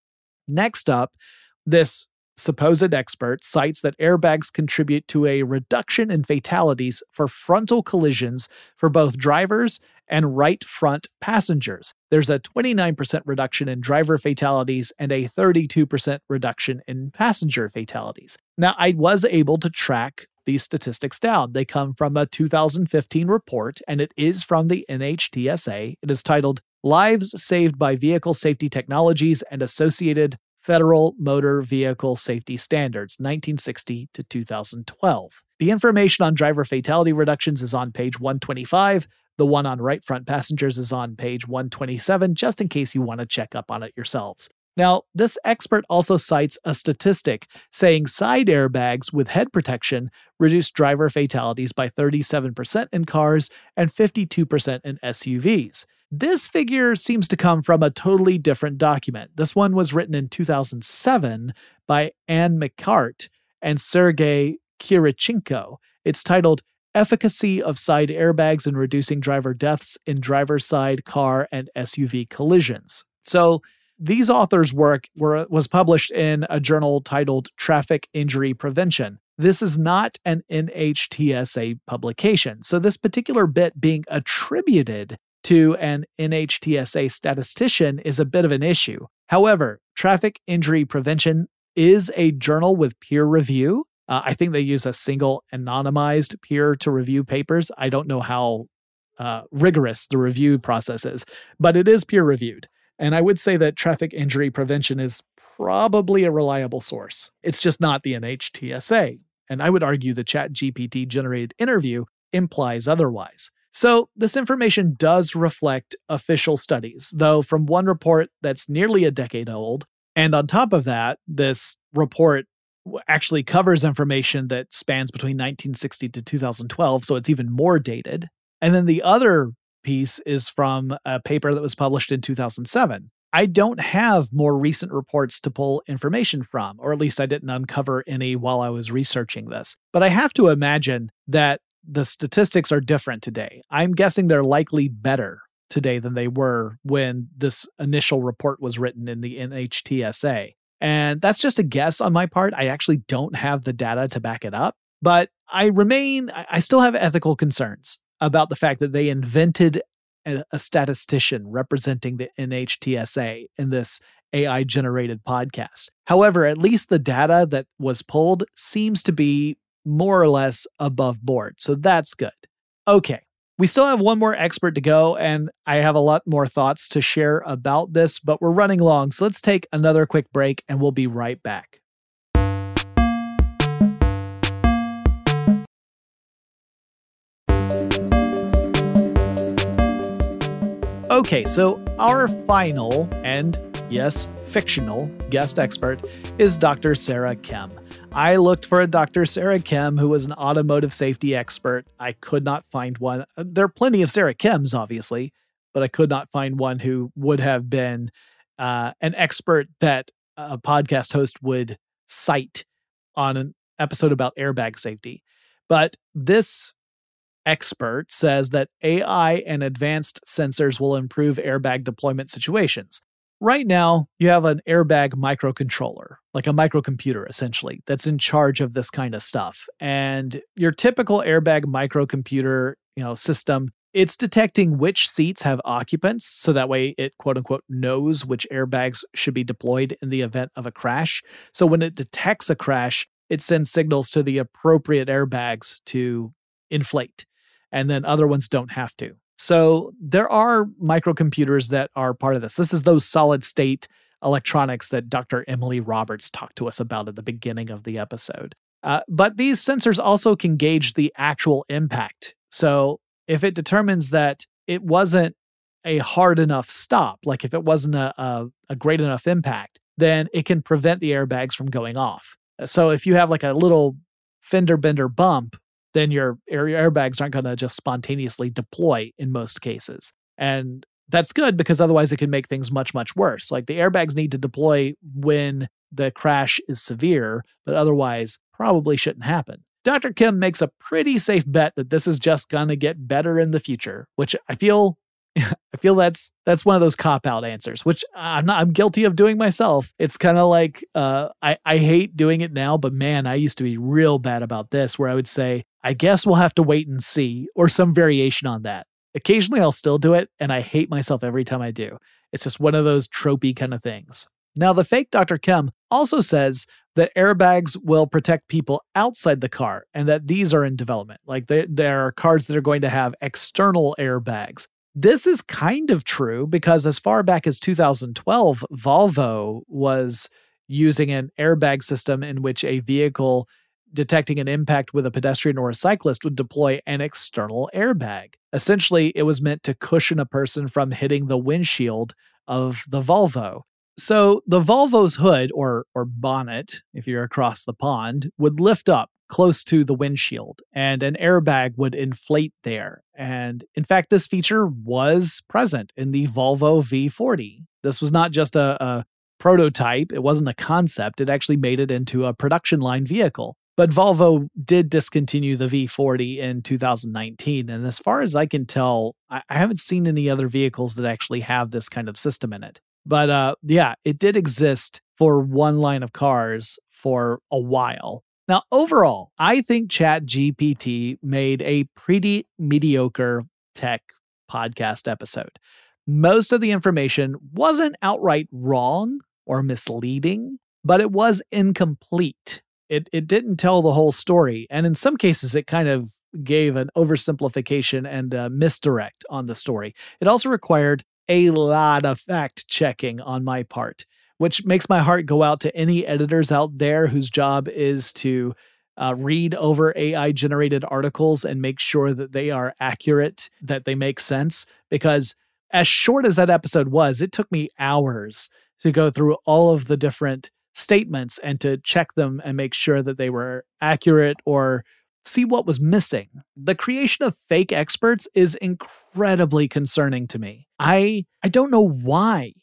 Next up, this supposed expert cites that airbags contribute to a reduction in fatalities for frontal collisions for both drivers and right front passengers. There's a 29% reduction in driver fatalities and a 32% reduction in passenger fatalities. Now, I was able to track these statistics down. They come from a 2015 report, and it is from the NHTSA. It is titled Lives Saved by Vehicle Safety Technologies and Associated Federal Motor Vehicle Safety Standards, 1960 to 2012. The information on driver fatality reductions is on page 125. The one on right front passengers is on page 127, just in case you want to check up on it yourselves. Now, this expert also cites a statistic saying side airbags with head protection reduce driver fatalities by 37% in cars and 52% in SUVs. This figure seems to come from a totally different document. This one was written in 2007 by Anne McCart and Sergei Kirichenko. It's titled Efficacy of Side Airbags in Reducing Driver Deaths in Driver's Side Car and SUV Collisions. So these authors' work was published in a journal titled Traffic Injury Prevention. This is not an NHTSA publication. So this particular bit being attributed to an NHTSA statistician is a bit of an issue. However, Traffic Injury Prevention is a journal with peer review. I think they use a single anonymized peer to review papers. I don't know how rigorous the review process is, but it is peer reviewed. And I would say that Traffic Injury Prevention is probably a reliable source. It's just not the NHTSA. And I would argue the ChatGPT generated interview implies otherwise. So this information does reflect official studies, though from one report that's nearly a decade old. And on top of that, this report actually covers information that spans between 1960 to 2012, so it's even more dated. And then the other piece is from a paper that was published in 2007. I don't have more recent reports to pull information from, or at least I didn't uncover any while I was researching this. But I have to imagine that the statistics are different today. I'm guessing they're likely better today than they were when this initial report was written in the NHTSA. And that's just a guess on my part. I actually don't have the data to back it up, but I still have ethical concerns about the fact that they invented a statistician representing the NHTSA in this AI-generated podcast. However, at least the data that was pulled seems to be more or less above board, so that's good. Okay, we still have one more expert to go, and I have a lot more thoughts to share about this, but we're running long, so let's take another quick break, and we'll be right back. Okay, so our final and, yes, fictional guest expert is Dr. Sarah Kim. I looked for a Dr. Sarah Kim who was an automotive safety expert. I could not find one. There are plenty of Sarah Kims, obviously, but I could not find one who would have been an expert that a podcast host would cite on an episode about airbag safety. But this expert says that AI and advanced sensors will improve airbag deployment situations. Right now, you have an airbag microcontroller, like a microcomputer, essentially, that's in charge of this kind of stuff. And your typical airbag microcomputer, system, it's detecting which seats have occupants, so that way it, quote unquote, knows which airbags should be deployed in the event of a crash. So when it detects a crash, it sends signals to the appropriate airbags to inflate, and then other ones don't have to. So there are microcomputers that are part of this. This is those solid state electronics that Dr. Emily Roberts talked to us about at the beginning of the episode. But these sensors also can gauge the actual impact. So if it determines that it wasn't a hard enough stop, like if it wasn't a great enough impact, then it can prevent the airbags from going off. So if you have like a little fender bender bump, then your airbags aren't going to just spontaneously deploy in most cases. And that's good because otherwise it can make things much, much worse. Like the airbags need to deploy when the crash is severe, but otherwise probably shouldn't happen. Dr. Kim makes a pretty safe bet that this is just going to get better in the future, which I feel that's one of those cop-out answers, which I'm guilty of doing myself. It's kind of like I hate doing it now, but man, I used to be real bad about this, where I would say, I guess we'll have to wait and see, or some variation on that. Occasionally I'll still do it, and I hate myself every time I do. It's just one of those tropey kind of things. Now, the fake Dr. Kim also says that airbags will protect people outside the car, and that these are in development. Like there are cars that are going to have external airbags. This is kind of true because as far back as 2012, Volvo was using an airbag system in which a vehicle detecting an impact with a pedestrian or a cyclist would deploy an external airbag. Essentially, it was meant to cushion a person from hitting the windshield of the Volvo. So the Volvo's hood or bonnet, if you're across the pond, would lift up close to the windshield, and an airbag would inflate there. And in fact, this feature was present in the Volvo V40. This was not just a prototype. It wasn't a concept. It actually made it into a production line vehicle. But Volvo did discontinue the V40 in 2019. And as far as I can tell, I haven't seen any other vehicles that actually have this kind of system in it. But yeah, it did exist for one line of cars for a while. Now, overall, I think ChatGPT made a pretty mediocre tech podcast episode. Most of the information wasn't outright wrong or misleading, but it was incomplete. It didn't tell the whole story, and in some cases, it kind of gave an oversimplification and a misdirect on the story. It also required a lot of fact-checking on my part, which makes my heart go out to any editors out there whose job is to read over AI-generated articles and make sure that they are accurate, that they make sense. Because as short as that episode was, it took me hours to go through all of the different statements and to check them and make sure that they were accurate or see what was missing. The creation of fake experts is incredibly concerning to me. I don't know why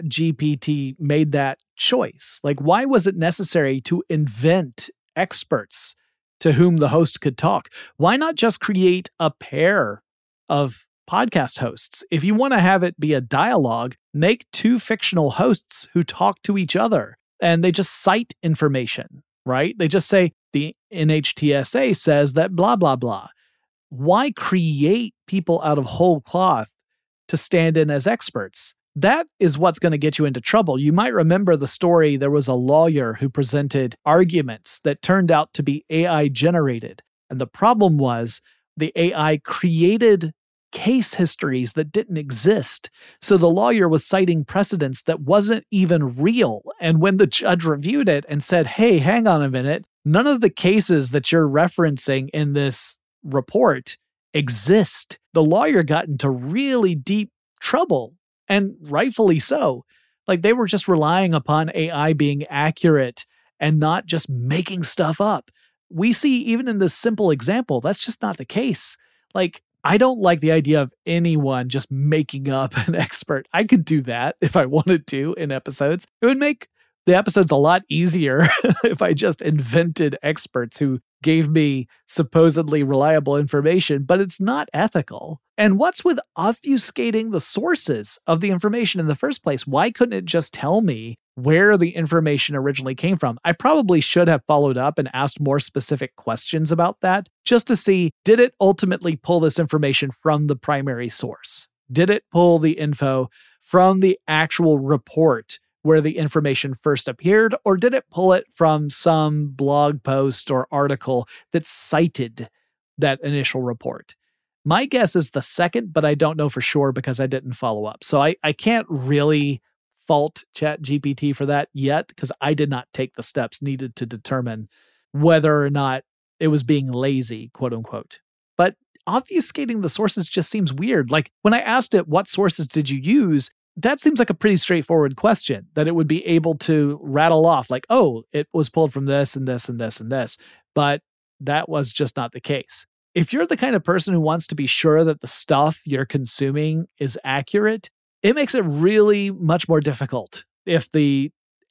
ChatGPT made that choice. Like, why was it necessary to invent experts to whom the host could talk? Why not just create a pair of podcast hosts? If you want to have it be a dialogue, make two fictional hosts who talk to each other and they just cite information, right? They just say, the NHTSA says that blah, blah, blah. Why create people out of whole cloth to stand in as experts? That is what's going to get you into trouble. You might remember the story. There was a lawyer who presented arguments that turned out to be AI generated. And the problem was the AI created case histories that didn't exist. So the lawyer was citing precedents that wasn't even real. And when the judge reviewed it and said, hey, hang on a minute, none of the cases that you're referencing in this report exist, the lawyer got into really deep trouble, and rightfully so. Like they were just relying upon AI being accurate and not just making stuff up. We see even in this simple example, that's just not the case. Like, I don't like the idea of anyone just making up an expert. I could do that if I wanted to in episodes. It would make the episodes a lot easier if I just invented experts who gave me supposedly reliable information, but it's not ethical. And what's with obfuscating the sources of the information in the first place? Why couldn't it just tell me where the information originally came from? I probably should have followed up and asked more specific questions about that just to see, did it ultimately pull this information from the primary source? Did it pull the info from the actual report where the information first appeared, or did it pull it from some blog post or article that cited that initial report? My guess is the second, but I don't know for sure because I didn't follow up. So I can't really fault ChatGPT for that yet because I did not take the steps needed to determine whether or not it was being lazy, quote unquote. But obfuscating the sources just seems weird. Like when I asked it, what sources did you use? That seems like a pretty straightforward question that it would be able to rattle off like, oh, it was pulled from this and this and this and this. But that was just not the case. If you're the kind of person who wants to be sure that the stuff you're consuming is accurate, it makes it really much more difficult if the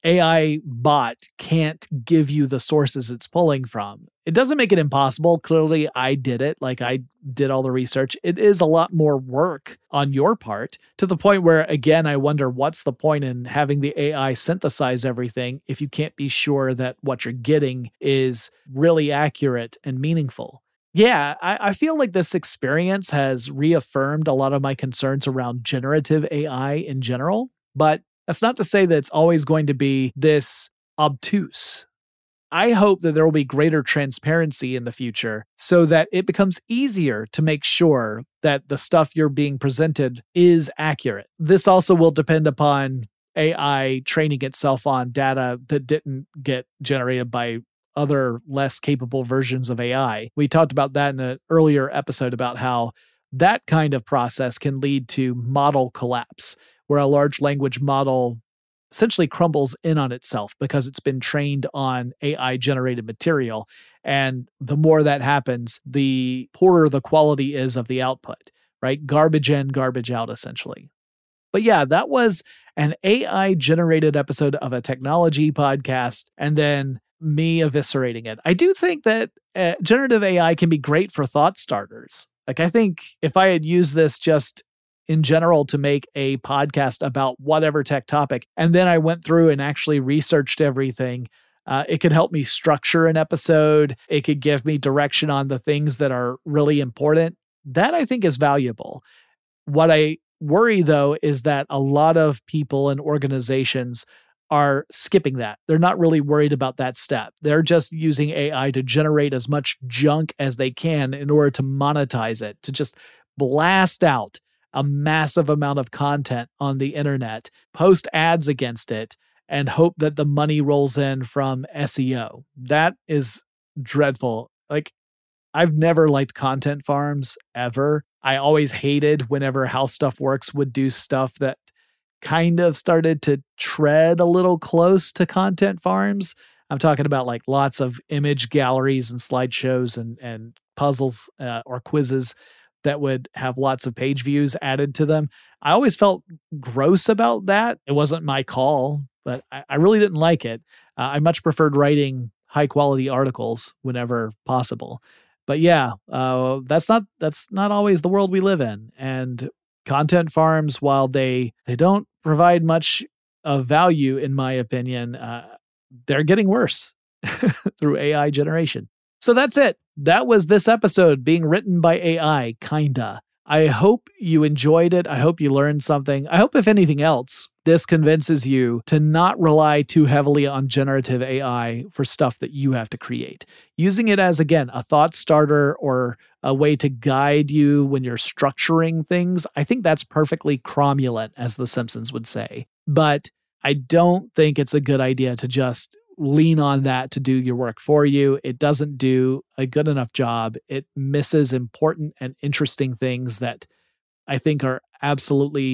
AI bot can't give you the sources it's pulling from. It doesn't make it impossible. Clearly, I did it. Like I did all the research. It is a lot more work on your part to the point where, again, I wonder what's the point in having the AI synthesize everything if you can't be sure that what you're getting is really accurate and meaningful. Yeah, I feel like this experience has reaffirmed a lot of my concerns around generative AI in general, but that's not to say that it's always going to be this obtuse. I hope that there will be greater transparency in the future so that it becomes easier to make sure that the stuff you're being presented is accurate. This also will depend upon AI training itself on data that didn't get generated by other less capable versions of AI. We talked about that in an earlier episode about how that kind of process can lead to model collapse, where a large language model essentially crumbles in on itself because it's been trained on AI-generated material. And the more that happens, the poorer the quality is of the output, right? Garbage in, garbage out, essentially. But yeah, that was an AI-generated episode of a technology podcast, and then me eviscerating it. I do think that generative AI can be great for thought starters. Like, I think if I had used this just in general to make a podcast about whatever tech topic, and then I went through and actually researched everything, it could help me structure an episode. It could give me direction on the things that are really important. That I think is valuable. What I worry, though, is that a lot of people and organizations are skipping that. They're not really worried about that step. They're just using AI to generate as much junk as they can in order to monetize it, to just blast out a massive amount of content on the internet, post ads against it, and hope that the money rolls in from SEO. That is dreadful. Like, I've never liked content farms ever. I always hated whenever How Stuff Works would do stuff that kind of started to tread a little close to content farms. I'm talking about like lots of image galleries and slideshows and puzzles or quizzes that would have lots of page views added to them. I always felt gross about that. It wasn't my call, but I really didn't like it. I much preferred writing high quality articles whenever possible. But yeah, that's not always the world we live in. And content farms, while they don't provide much of value, in my opinion, they're getting worse through AI generation. So that's it. That was this episode being written by AI, kinda. I hope you enjoyed it. I hope you learned something. I hope, if anything else, this convinces you to not rely too heavily on generative AI for stuff that you have to create. Using it as, again, a thought starter or a way to guide you when you're structuring things, I think that's perfectly cromulent, as The Simpsons would say. But I don't think it's a good idea to just lean on that to do your work for you. It doesn't do a good enough job. It misses important and interesting things that I think are absolutely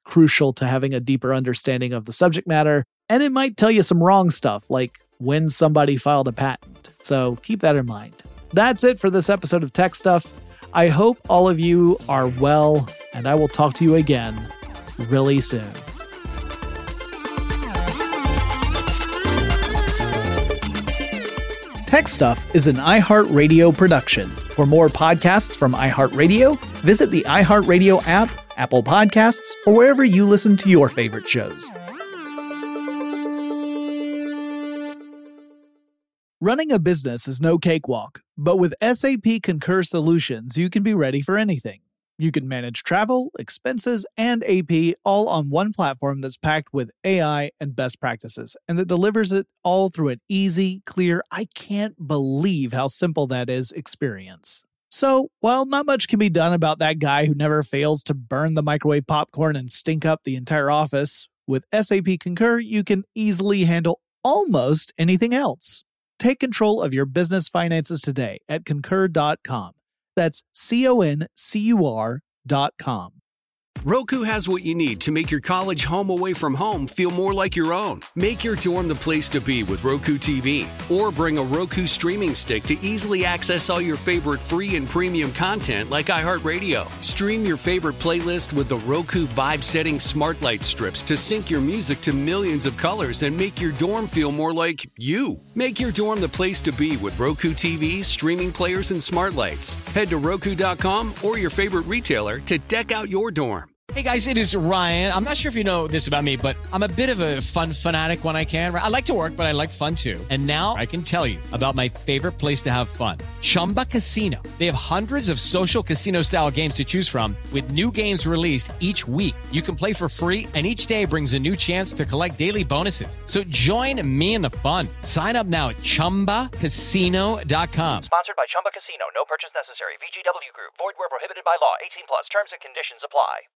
crucial to having a deeper understanding of the subject matter, and it might tell you some wrong stuff, like when somebody filed a patent. So keep that in mind. That's it for this episode of Tech Stuff. I hope all of you are well, and I will talk to you again really soon. Tech Stuff is an iHeartRadio production. For more podcasts from iHeartRadio, visit the iHeartRadio app, Apple Podcasts, or wherever you listen to your favorite shows. Running a business is no cakewalk, but with SAP Concur Solutions, you can be ready for anything. You can manage travel, expenses, and AP all on one platform that's packed with AI and best practices, and that delivers it all through an easy, clear, I can't believe how simple that is experience. So, while not much can be done about that guy who never fails to burn the microwave popcorn and stink up the entire office, with SAP Concur, you can easily handle almost anything else. Take control of your business finances today at Concur.com. That's CONCUR.com. Roku has what you need to make your college home away from home feel more like your own. Make your dorm the place to be with Roku TV. Or bring a Roku streaming stick to easily access all your favorite free and premium content like iHeartRadio. Stream your favorite playlist with the Roku Vibe Setting Smart Light strips to sync your music to millions of colors and make your dorm feel more like you. Make your dorm the place to be with Roku TVs, streaming players, and smart lights. Head to Roku.com or your favorite retailer to deck out your dorm. Hey guys, it is Ryan. I'm not sure if you know this about me, but I'm a bit of a fun fanatic when I can. I like to work, but I like fun too. And now I can tell you about my favorite place to have fun. Chumba Casino. They have hundreds of social casino style games to choose from with new games released each week. You can play for free and each day brings a new chance to collect daily bonuses. So join me in the fun. Sign up now at ChumbaCasino.com. Sponsored by Chumba Casino. No purchase necessary. VGW Group. Void where prohibited by law. 18+. Terms and conditions apply.